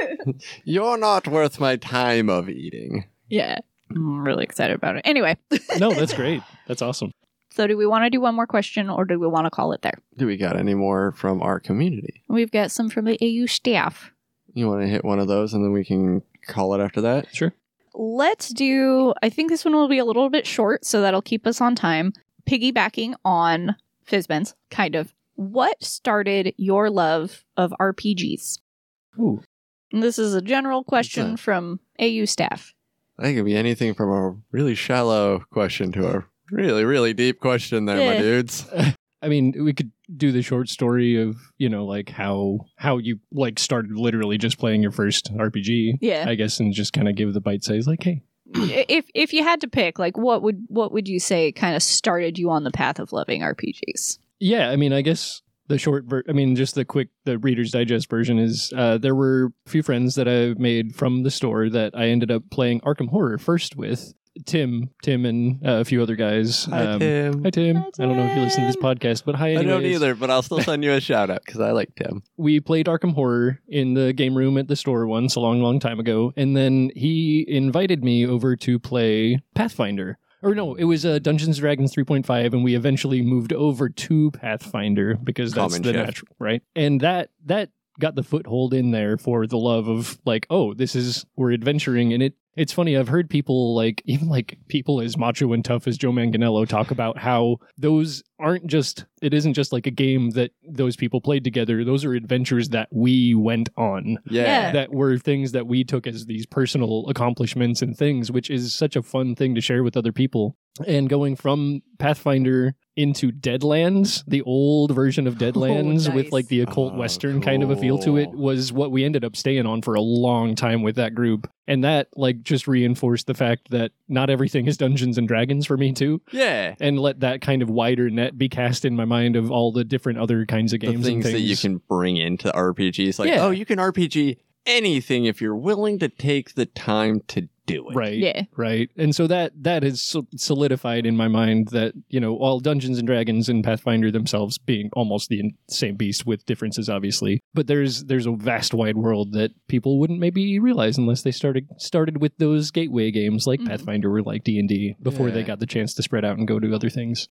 you're not worth my time of eating. Yeah, I'm really excited about it. Anyway, No, that's great. That's awesome. So do we want to do one more question or do we want to call it there? Do we got any more from our community? We've got some from the AU staff. You want to hit one of those and then we can call it after that? Sure. Let's do, I think this one will be a little bit short, so that'll keep us on time. Piggybacking on Fizban's, kind of. What started your love of RPGs? Ooh. And this is a general question from AU staff. I think it could be anything from a really shallow question to a really, really deep question there, my dudes. I mean, we could do the short story of, you know, like how you like started literally just playing your first RPG. Yeah. I guess, and just kind of give the bite size like, hey. If you had to pick, like what would you say kind of started you on the path of loving RPGs? Yeah, I mean, I guess the just the Reader's Digest version is there were a few friends that I made from the store that I ended up playing Arkham Horror first with. Tim and a few other guys. Hi, Tim. Hi, Tim. I don't know if you listen to this podcast, but hi anyways. I don't either, but I'll still send you a shout out because I like Tim. We played Arkham Horror in the game room at the store once a long time ago, and then he invited me over to play Pathfinder. Or no, it was Dungeons & Dragons 3.5, and we eventually moved over to Pathfinder because that's Common the shift. natural, right? And that got the foothold in there for the love of like, oh, we're adventuring, and it's funny, I've heard people even people as macho and tough as Joe Manganiello talk about how those aren't just it isn't just like a game that those people played together. Those are adventures that we went on. Yeah. That were things that we took as these personal accomplishments and things, which is such a fun thing to share with other people. And going from Pathfinder into Deadlands, the old version of Deadlands nice. with like the occult western kind of a feel to it, cool. was what we ended up staying on for a long time with that group. And that like just reinforced the fact that not everything is Dungeons and Dragons for me too. Yeah. And let that kind of wider net be cast in my mind of all the different other kinds of The games things and that you things. can bring into RPGs. Like, Yeah. oh, you can RPG anything if you're willing to take the time to do it. Right. Yeah. Right. And so that is solidified in my mind that, you know, all Dungeons and Dragons and Pathfinder themselves being almost the same beast with differences, obviously. But there's a vast wide world that people wouldn't maybe realize unless they started with those gateway games like Pathfinder or like D&D before they Yeah. got the chance to spread out and go to other things.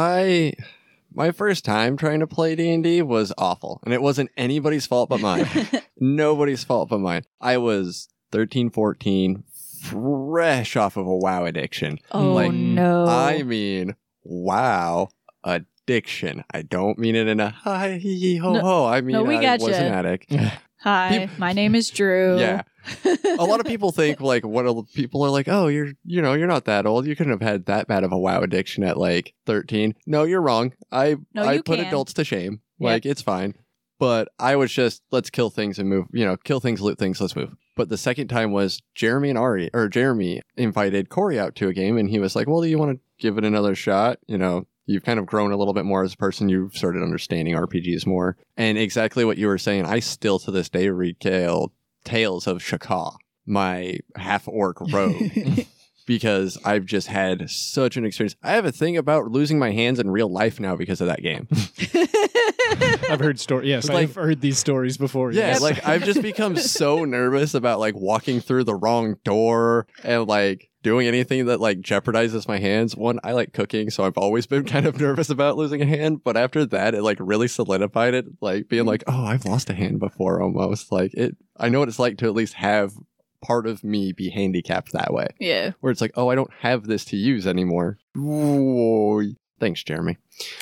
My first time trying to play D&D was awful, and it wasn't anybody's fault but mine. Nobody's fault but mine. I was 13, 14, fresh off of a WoW addiction. Oh, Like, no. I mean, WoW addiction. I don't mean it in a hi hee hee ho ho. I mean, we I gotcha. was an addict. Hi, my name is Drew. Yeah. A lot of people think like people are like, oh, you're not that old. You couldn't have had that bad of a WoW addiction at like 13. No, you're wrong. I you put can. adults to shame. Yep. Like it's fine. But I was just let's kill things and move. Kill things, loot things. Let's move. But the second time was Jeremy invited Corey out to a game, and he was like, well, do you want to give it another shot? You've kind of grown a little bit more as a person. You've started understanding RPGs more. And exactly what you were saying, I still to this day recall Tales of Shaka, my half-orc rogue, because I've just had such an experience. I have a thing about losing my hands in real life now because of that game. I've heard stories. Yes, Like- I've heard these stories before. Yeah, yes. like I've just become so nervous about like walking through the wrong door and like doing anything that like jeopardizes my hands. One, I like cooking, so I've always been kind of nervous about losing a hand. But after that, it like really solidified it, like being like, oh, I've lost a hand before almost. Like it, I know what it's like to at least have part of me be handicapped that way, Yeah. where it's like, oh, I don't have this to use anymore. Ooh, thanks, Jeremy.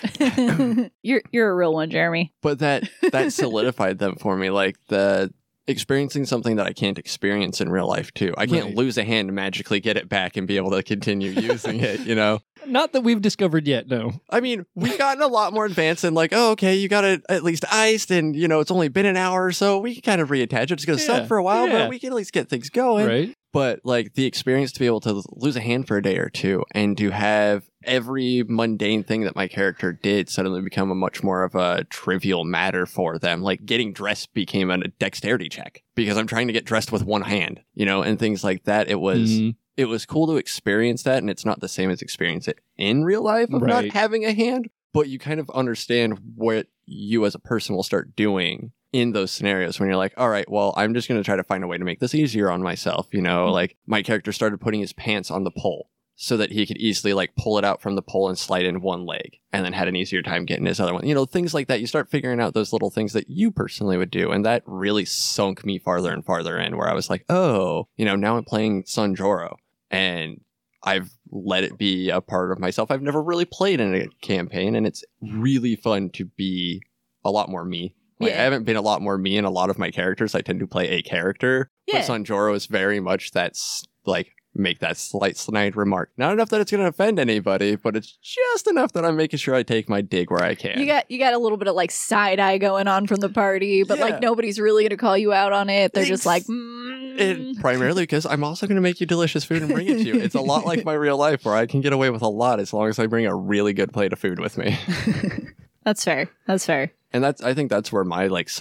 You're a real one, Jeremy. But that solidified them for me, like the experiencing something that I can't experience in real life too. I can't Right. lose a hand and magically get it back and be able to continue using it, Not that we've discovered yet, no. I mean, we've gotten a lot more advanced and like, oh, okay, you got it at least iced and, it's only been an hour or so. We can kind of reattach it. It's going to suck Yeah, for a while, yeah. but we can at least get things going. Right? But like the experience to be able to lose a hand for a day or two and to have every mundane thing that my character did suddenly become a much more of a trivial matter for them. Like getting dressed became a dexterity check because I'm trying to get dressed with one hand, and things like that. It was cool to experience that, and it's not the same as experience it in real life of not Right. having a hand, but you kind of understand what you as a person will start doing in those scenarios when you're like, all right, well, I'm just going to try to find a way to make this easier on myself. Like my character started putting his pants on the pole so that he could easily like pull it out from the pole and slide in one leg and then had an easier time getting his other one. Things like that. You start figuring out those little things that you personally would do. And that really sunk me farther and farther in where I was like, oh, now I'm playing Sanjoro and I've let it be a part of myself. I've never really played in a campaign, and it's really fun to be a lot more me. Like, Yeah. I haven't been a lot more me in a lot of my characters. I tend to play a character. Yeah. But Sanjoro is very much that's like, make that slight snide remark. Not enough that it's going to offend anybody, but it's just enough that I'm making sure I take my dig where I can. You got a little bit of like side eye going on from the party, but Yeah. like nobody's really gonna call you out on it. They're just like, And primarily because I'm also going to make you delicious food and bring it to you. It's a lot like my real life where I can get away with a lot as long as I bring a really good plate of food with me. That's fair. That's fair. And I think that's where my it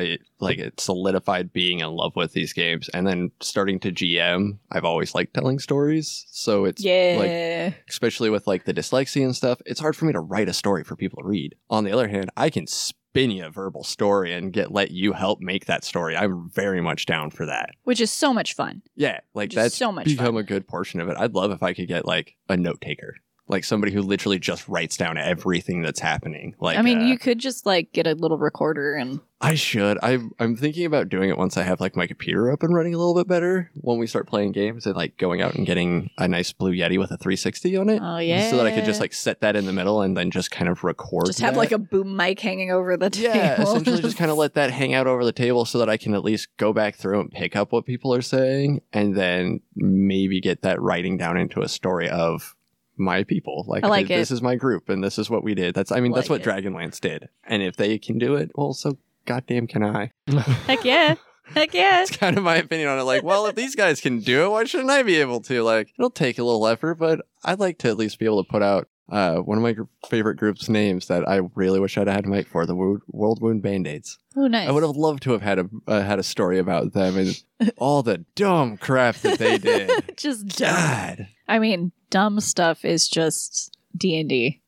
solidified being in love with these games. And then starting to GM, I've always liked telling stories. So it's Yeah. especially with like the dyslexia and stuff, it's hard for me to write a story for people to read. On the other hand, I can spin you a verbal story and let you help make that story. I'm very much down for that. Which is so much fun. Yeah, like Which is that's so much become fun. a good portion of it. I'd love if I could get like a note taker. Like somebody who literally just writes down everything that's happening. Like I mean, you could just like get a little recorder and I should. I'm thinking about doing it once I have like my computer up and running a little bit better when we start playing games and like going out and getting a nice Blue Yeti with a 360 on it. Oh, yeah. So that I could just like set that in the middle and then just kind of record. Just have that. like a boom mic hanging over the table. Yeah, essentially just kind of let that hang out over the table so that I can at least go back through and pick up what people are saying and then maybe get that writing down into a story of my people. Like, I like this is my group and this is what we did. That's what Dragonlance did. And if they can do it, well, so goddamn can I. Heck yeah. Heck yeah. That's kind of my opinion on it. Like, well, if these guys can do it, why shouldn't I be able to? Like, it'll take a little effort, but I'd like to at least be able to put out one of my favorite groups' names that I really wish I'd had Mike for, the World Wound Band-Aids. Oh, nice. I would have loved to have had a story about them and all the dumb crap that they did. Just dumb. God. I mean, dumb stuff is just D&D.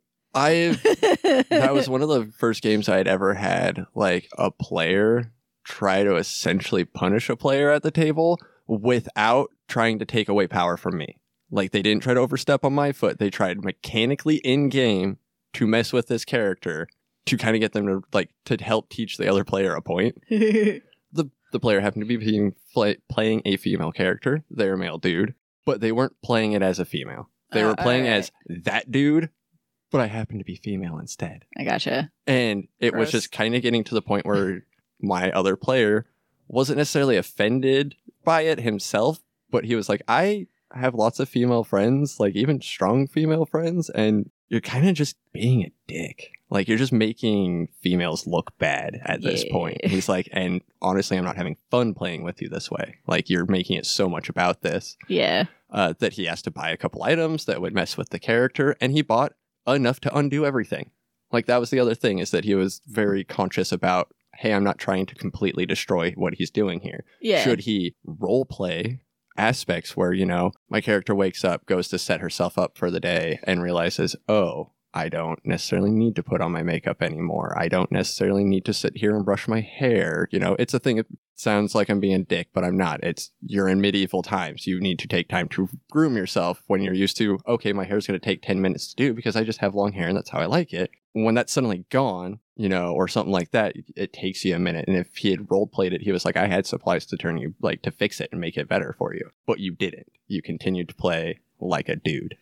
That was one of the first games I had ever had, like, a player try to essentially punish a player at the table without trying to take away power from me. Like, they didn't try to overstep on my foot. They tried mechanically in-game to mess with this character to kind of get them to, like, to help teach the other player a point. The player happened to be playing a female character. They're a male dude, but they weren't playing it as a female. They were playing as that dude, but I happened to be female instead. I gotcha. And it was just kind of getting to the point where my other player wasn't necessarily offended by it himself, but he was like, I have lots of female friends, like even strong female friends, and you're kind of just being a dick. Like, you're just making females look bad at this point. He's like, and honestly, I'm not having fun playing with you this way. Like, you're making it so much about this. Yeah. That he has to buy a couple items that would mess with the character, and he bought enough to undo everything. Like, that was the other thing, is that he was very conscious about, hey, I'm not trying to completely destroy what he's doing here. Yeah. Should he role play aspects where, you know, my character wakes up, goes to set herself up for the day, and realizes, oh, I don't necessarily need to put on my makeup anymore. I don't necessarily need to sit here and brush my hair. You know, it's a thing. It sounds like I'm being a dick, but I'm not. You're in medieval times. You need to take time to groom yourself when you're used to, okay, my hair's going to take 10 minutes to do because I just have long hair and that's how I like it. When that's suddenly gone, you know, or something like that, it takes you a minute. And if he had role played it, he was like, I had supplies to turn you, like, to fix it and make it better for you. But you didn't. You continued to play like a dude.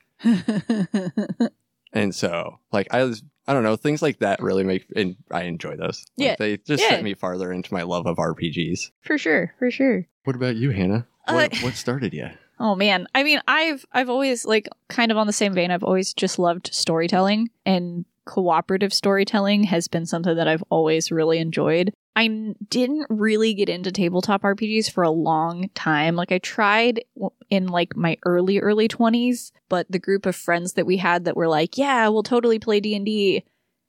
And so, like, I don't know, things like that really and I enjoy those. Like, Yeah. they just set me farther into my love of RPGs. For sure. For sure. What about you, Hannah? What started you? Oh man. I mean, I've always, like, kind of on the same vein, I've always just loved storytelling, and cooperative storytelling has been something that I've always really enjoyed. I didn't really get into tabletop RPGs for a long time. Like, I tried in, like, my early 20s, but the group of friends that we had that were like, yeah, we'll totally play D&D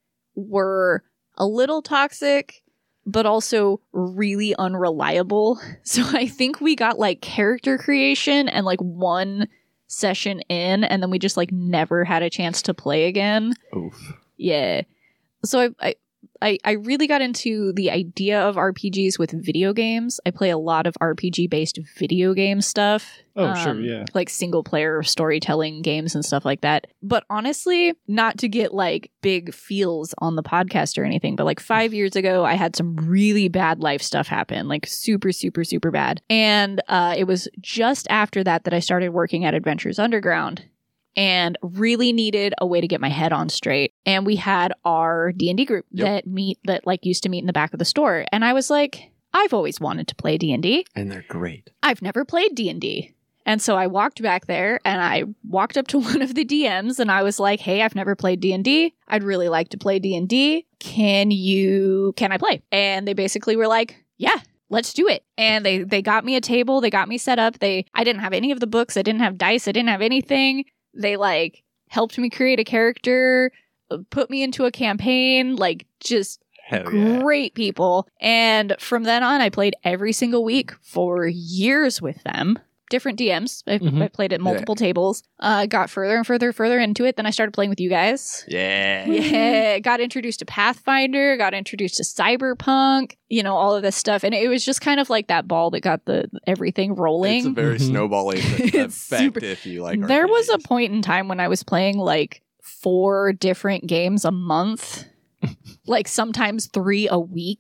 were a little toxic, but also really unreliable. So I think we got, like, character creation and, like, one session in, and then we just, like, never had a chance to play again. Oof. Yeah. So I really got into the idea of RPGs with video games. I play a lot of RPG-based video game stuff. Oh, sure, yeah. Like single-player storytelling games and stuff like that. But honestly, not to get, like, big feels on the podcast or anything, but, like, 5 years ago, I had some really bad life stuff happen. Like, super, super, super bad. And it was just after that I started working at Adventures Underground, and really needed a way to get my head on straight. And we had our D&D group that used to meet in the back of the store. And I was like, I've always wanted to play D&D. And they're great. I've never played D&D. And so I walked back there and I walked up to one of the DMs and I was like, hey, I've never played D&D. I'd really like to play D&D. Can I play? And they basically were like, yeah, let's do it. And they got me a table. They got me set up. I didn't have any of the books. I didn't have dice. I didn't have anything. They, like, helped me create a character, put me into a campaign, like, just great people. And from then on, I played every single week for years with them. Different DMs. I played at multiple tables. Got further and further into it. Then I started playing with you guys. Yeah. Got introduced to Pathfinder. Got introduced to Cyberpunk. You know, all of this stuff. And it was just kind of like that ball that got everything rolling. It's a very snowballing effect if you like RPGs. There was a point in time when I was playing, like, 4 different games a month. Like, sometimes 3 a week.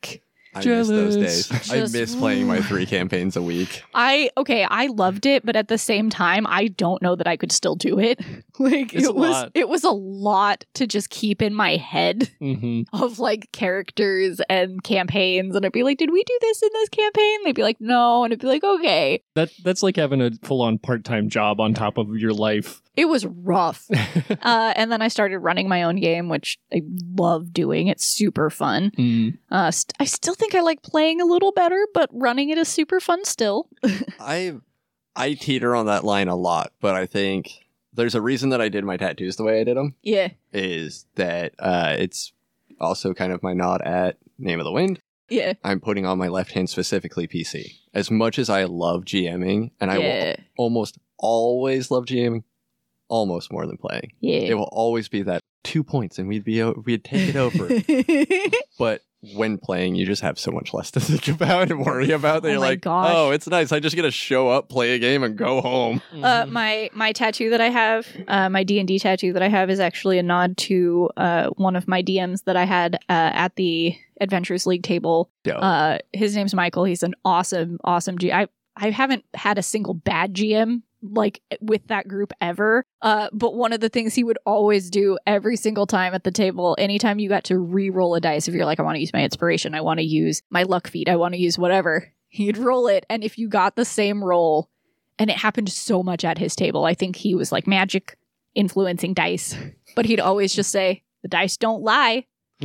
I miss those days. Jealous. I Just- miss playing my 3 campaigns a week. I loved it, but at the same time, I don't know that I could still do it. Like It's a lot. it was a lot to just keep in my head Mm-hmm. of like characters and campaigns, and I'd be like, did we do this in this campaign? They'd be like, no, and I'd be like, okay. That's like having a full-on part-time job on top of your life. It was rough. And then I started running my own game, which I love doing. It's super fun. Mm. I still think I like playing a little better, but running it is super fun still. I teeter on that line a lot, but I think there's a reason that I did my tattoos the way I did them. Yeah. Is that it's also kind of my nod at Name of the Wind. Yeah. I'm putting on my left hand specifically PC. As much as I love GMing, and I will almost always love GMing, almost more than playing. It Yeah. will always be that 2 points and we'd take it over. But when playing, you just have so much less to think about and worry about that Oh you're my like, gosh. oh, it's nice. I just get to show up, play a game, and go home. My tattoo that I have, my D&D tattoo that I have, is actually a nod to one of my DMs that I had at the Adventures League table. Dope. His name's Michael. He's an awesome GM. I haven't had a single bad GM like with that group ever. But one of the things he would always do every single time at the table, anytime you got to re-roll a dice, if you're like, I want to use my inspiration, I want to use my luck feat, I want to use whatever, he'd roll it. And if you got the same roll, and it happened so much at his table, I think he was like magic influencing dice, but he'd always just say, the dice don't lie.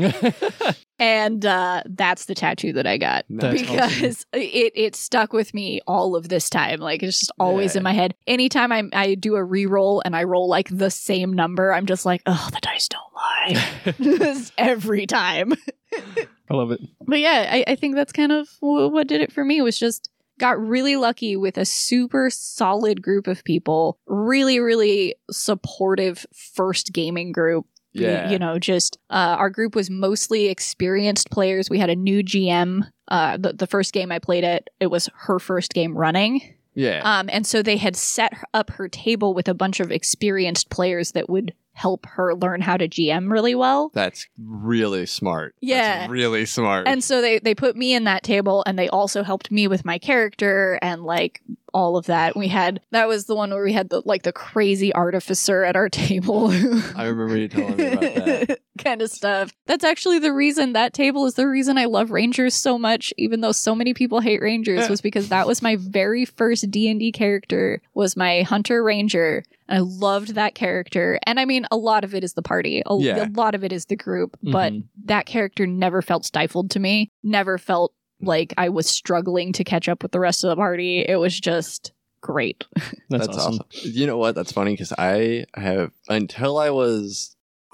And that's the tattoo that I got. Nice. Because it stuck with me all of this time. Like, it's just always Yeah. in my head. Anytime I do a re-roll and I roll like the same number, I'm just like, oh, the dice don't lie. Just every time. I love it. But yeah, I think that's kind of what did it for me, was just got really lucky with a super solid group of people, really, really supportive first gaming group. Yeah. You know, just our group was mostly experienced players. We had a new GM. The first game I played it was her first game running. Yeah. And so they had set up her table with a bunch of experienced players that would help her learn how to GM really well. That's really smart. Yeah. That's really smart. And so they put me in that table, and they also helped me with my character and like all of that. That was the one where we had the crazy artificer at our table. I remember you telling me about that. Kind of stuff. That's actually the reason that table is the reason I love Rangers so much, even though so many people hate Rangers, was because that was my very first D&D character, was my Hunter Ranger. And I loved that character. And I mean, a lot of it is the party. A lot of it is the group. But that character never felt stifled to me. Never felt like I was struggling to catch up with the rest of the party. It was just great. That's awesome. You know what? That's funny because I have, until I was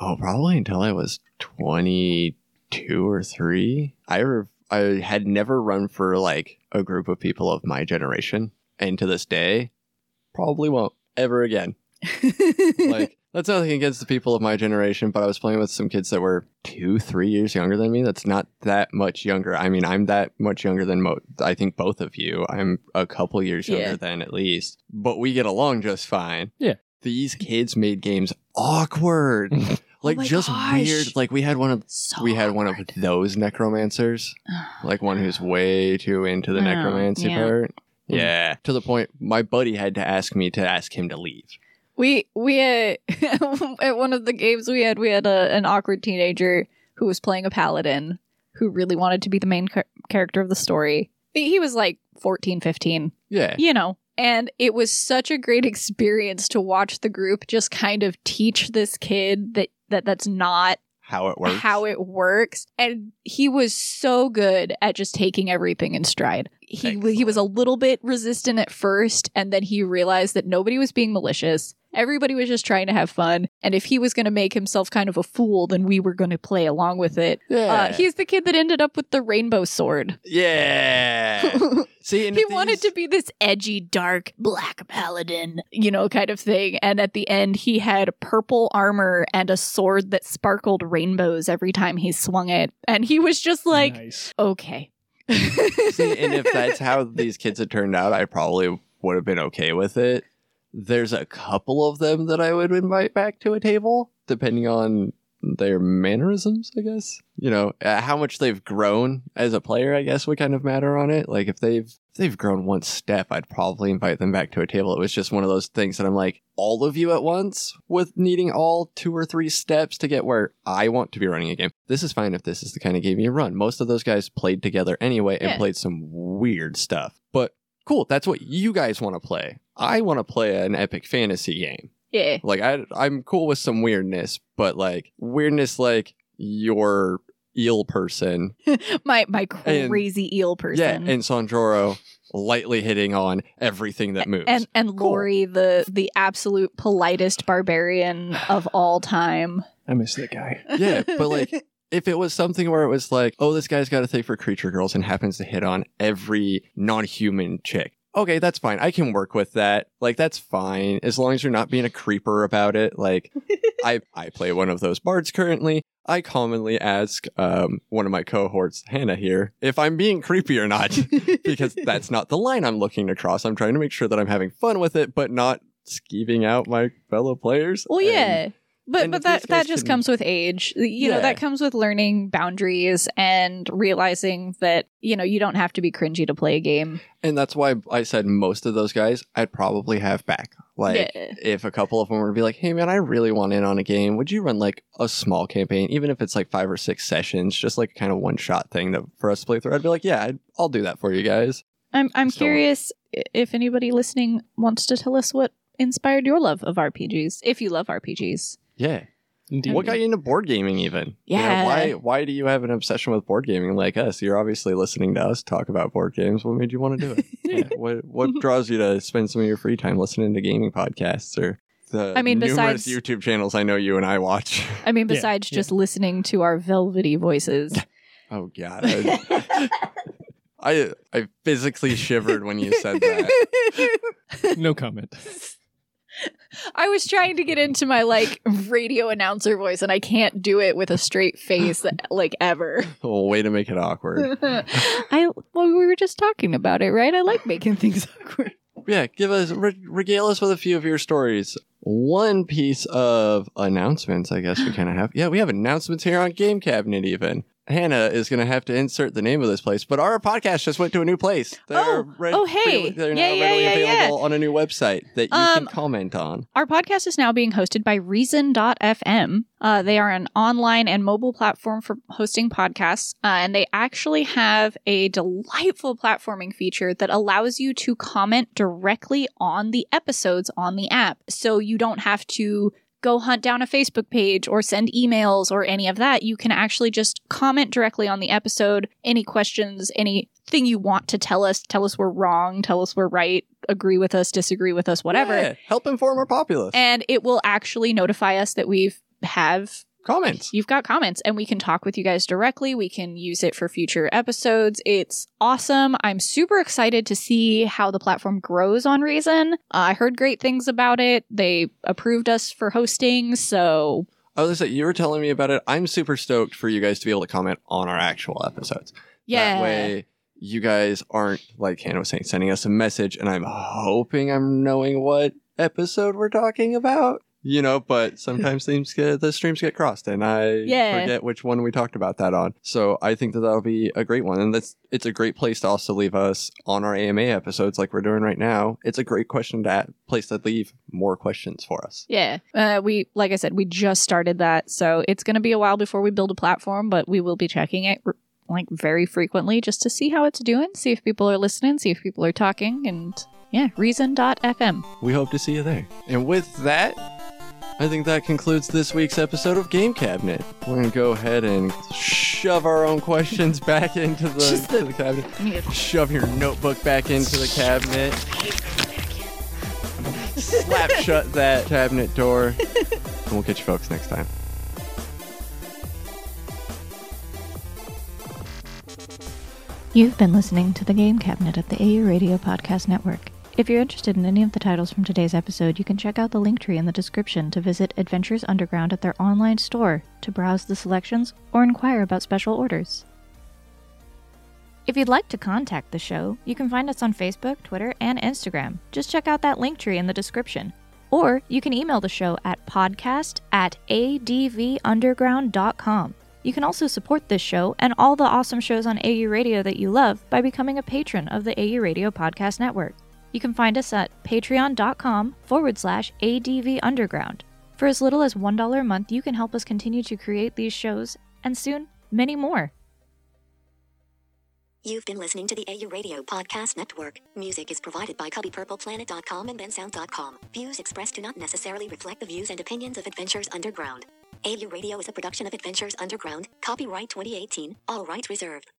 22 or 3, I had never run for like a group of people of my generation. And to this day, probably won't ever again. Like, that's nothing against the people of my generation, but I was playing with some kids that were 2-3 years younger than me. That's not that much younger. I mean, I'm that much younger than I think both of you. I'm a couple years younger than, at least. But we get along just fine. Yeah. These kids made games awkward. Like, my just gosh. weird. Like, we had one of those necromancers. Like, one who's way too into the Oh, necromancy yeah. part. Yeah. To the point, my buddy had to ask me to ask him to leave. We at one of the games we had an awkward teenager who was playing a paladin who really wanted to be the main character of the story. He was like 14, 15, Yeah. you know, and it was such a great experience to watch the group just kind of teach this kid that's not How it works. And he was so good at just taking everything in stride. He was a little bit resistant at first, and then he realized that nobody was being malicious. Everybody was just trying to have fun. And if he was going to make himself kind of a fool, then we were going to play along with it. Yeah. He's the kid that ended up with the rainbow sword. Yeah. See, and He wanted to be this edgy, dark, black paladin, you know, kind of thing. And at the end, he had purple armor and a sword that sparkled rainbows every time he swung it. And he was just like, Nice. okay. See, and if that's how these kids had turned out, I probably would have been okay with it. There's a couple of them that I would invite back to a table, depending on their mannerisms, I guess. How much they've grown as a player, I guess, would kind of matter on it. Like if they've grown one step, I'd probably invite them back to a table. It was just one of those things that I'm like, all of you at once with needing all 2 or 3 steps to get where I want to be running a game. This is fine if this is the kind of game you run. Most of those guys played together anyway and played some weird stuff. But cool, that's what you guys want to play. I want to play an epic fantasy game. Yeah. Like I'm cool with some weirdness, but like weirdness like your eel person. my crazy eel person. Yeah, and Sanjoro lightly hitting on everything that moves. And Lori, the absolute politest barbarian of all time. I miss that guy. Yeah, but like if it was something where it was like, oh, this guy's got a thing for creature girls and happens to hit on every non-human chick. Okay, that's fine. I can work with that. Like, that's fine. As long as you're not being a creeper about it. Like, I play one of those bards currently. I commonly ask one of my cohorts, Hannah here, if I'm being creepy or not. Because that's not the line I'm looking to cross. I'm trying to make sure that I'm having fun with it, but not skeeving out my fellow players. Well, yeah. But that just comes with age. That comes with learning boundaries and realizing that, you don't have to be cringy to play a game. And that's why I said most of those guys I'd probably have back. Like, if a couple of them were to be like, hey, man, I really want in on a game. Would you run, like, a small campaign, even if it's, like, 5 or 6 sessions, just, like, kind of one-shot thing for us to play through? I'd be like, yeah, I'll do that for you guys. I'm curious if anybody listening wants to tell us what inspired your love of RPGs, if you love RPGs. Yeah. Indeed. What got you into board gaming even? Yeah. Why do you have an obsession with board gaming like us? You're obviously listening to us talk about board games. What made you want to do it? Yeah. What draws you to spend some of your free time listening to gaming podcasts or the numerous YouTube channels I know you and I watch? I mean, besides just listening to our velvety voices. Oh, God. I physically shivered when you said that. No comment. I was trying to get into my radio announcer voice, and I can't do it with a straight face ever. Oh, way to make it awkward. We were just talking about it, right? I like making things awkward. Yeah, regale us with a few of your stories. One piece of announcements, I guess we kind of have. Yeah, we have announcements here on Game Cabinet even. Hannah is going to have to insert the name of this place, but our podcast just went to a new place. They're hey. They're now readily available on a new website that you can comment on. Our podcast is now being hosted by Reason.fm. They are an online and mobile platform for hosting podcasts, and they actually have a delightful platforming feature that allows you to comment directly on the episodes on the app. So you don't have to go hunt down a Facebook page or send emails or any of that. You can actually just comment directly on the episode. Any questions, anything you want to tell us we're wrong, tell us we're right, agree with us, disagree with us, whatever. Yeah, help inform our populace. And it will actually notify us that have comments. You've got comments, and we can talk with you guys directly. We can use it for future episodes. It's awesome. I'm super excited to see how the platform grows on Reason. I heard great things about it. They approved us for hosting, so... I was you were telling me about it. I'm super stoked for you guys to be able to comment on our actual episodes. Yeah. That way, you guys aren't, like Hannah was saying, sending us a message, and I'm hoping I'm knowing what episode we're talking about. But sometimes the streams get crossed, and I forget which one we talked about that on. So I think that'll be a great one, and it's a great place to also leave us on our AMA episodes like we're doing right now. It's a great place to leave more questions for us. Yeah. Like I said, we just started that, so it's going to be a while before we build a platform, but we will be checking it very frequently just to see how it's doing, see if people are listening, see if people are talking, and yeah, Reason.fm. We hope to see you there. And with that, I think that concludes this week's episode of Game Cabinet. We're going to go ahead and shove our own questions back into the cabinet. Shove your notebook back into the cabinet. Slap shut that cabinet door. And we'll catch you folks next time. You've been listening to the Game Cabinet at the AU Radio Podcast Network. If you're interested in any of the titles from today's episode, you can check out the link tree in the description to visit Adventures Underground at their online store to browse the selections or inquire about special orders. If you'd like to contact the show, you can find us on Facebook, Twitter, and Instagram. Just check out that link tree in the description. Or you can email the show at podcast@advunderground.com. You can also support this show and all the awesome shows on AU Radio that you love by becoming a patron of the AU Radio Podcast Network. You can find us at patreon.com/ADVUnderground. For as little as $1 a month, you can help us continue to create these shows, and soon, many more. You've been listening to the AU Radio Podcast Network. Music is provided by CopyPurplePlanet.com and BenSound.com. Views expressed do not necessarily reflect the views and opinions of Adventures Underground. AU Radio is a production of Adventures Underground. Copyright 2018. All rights reserved.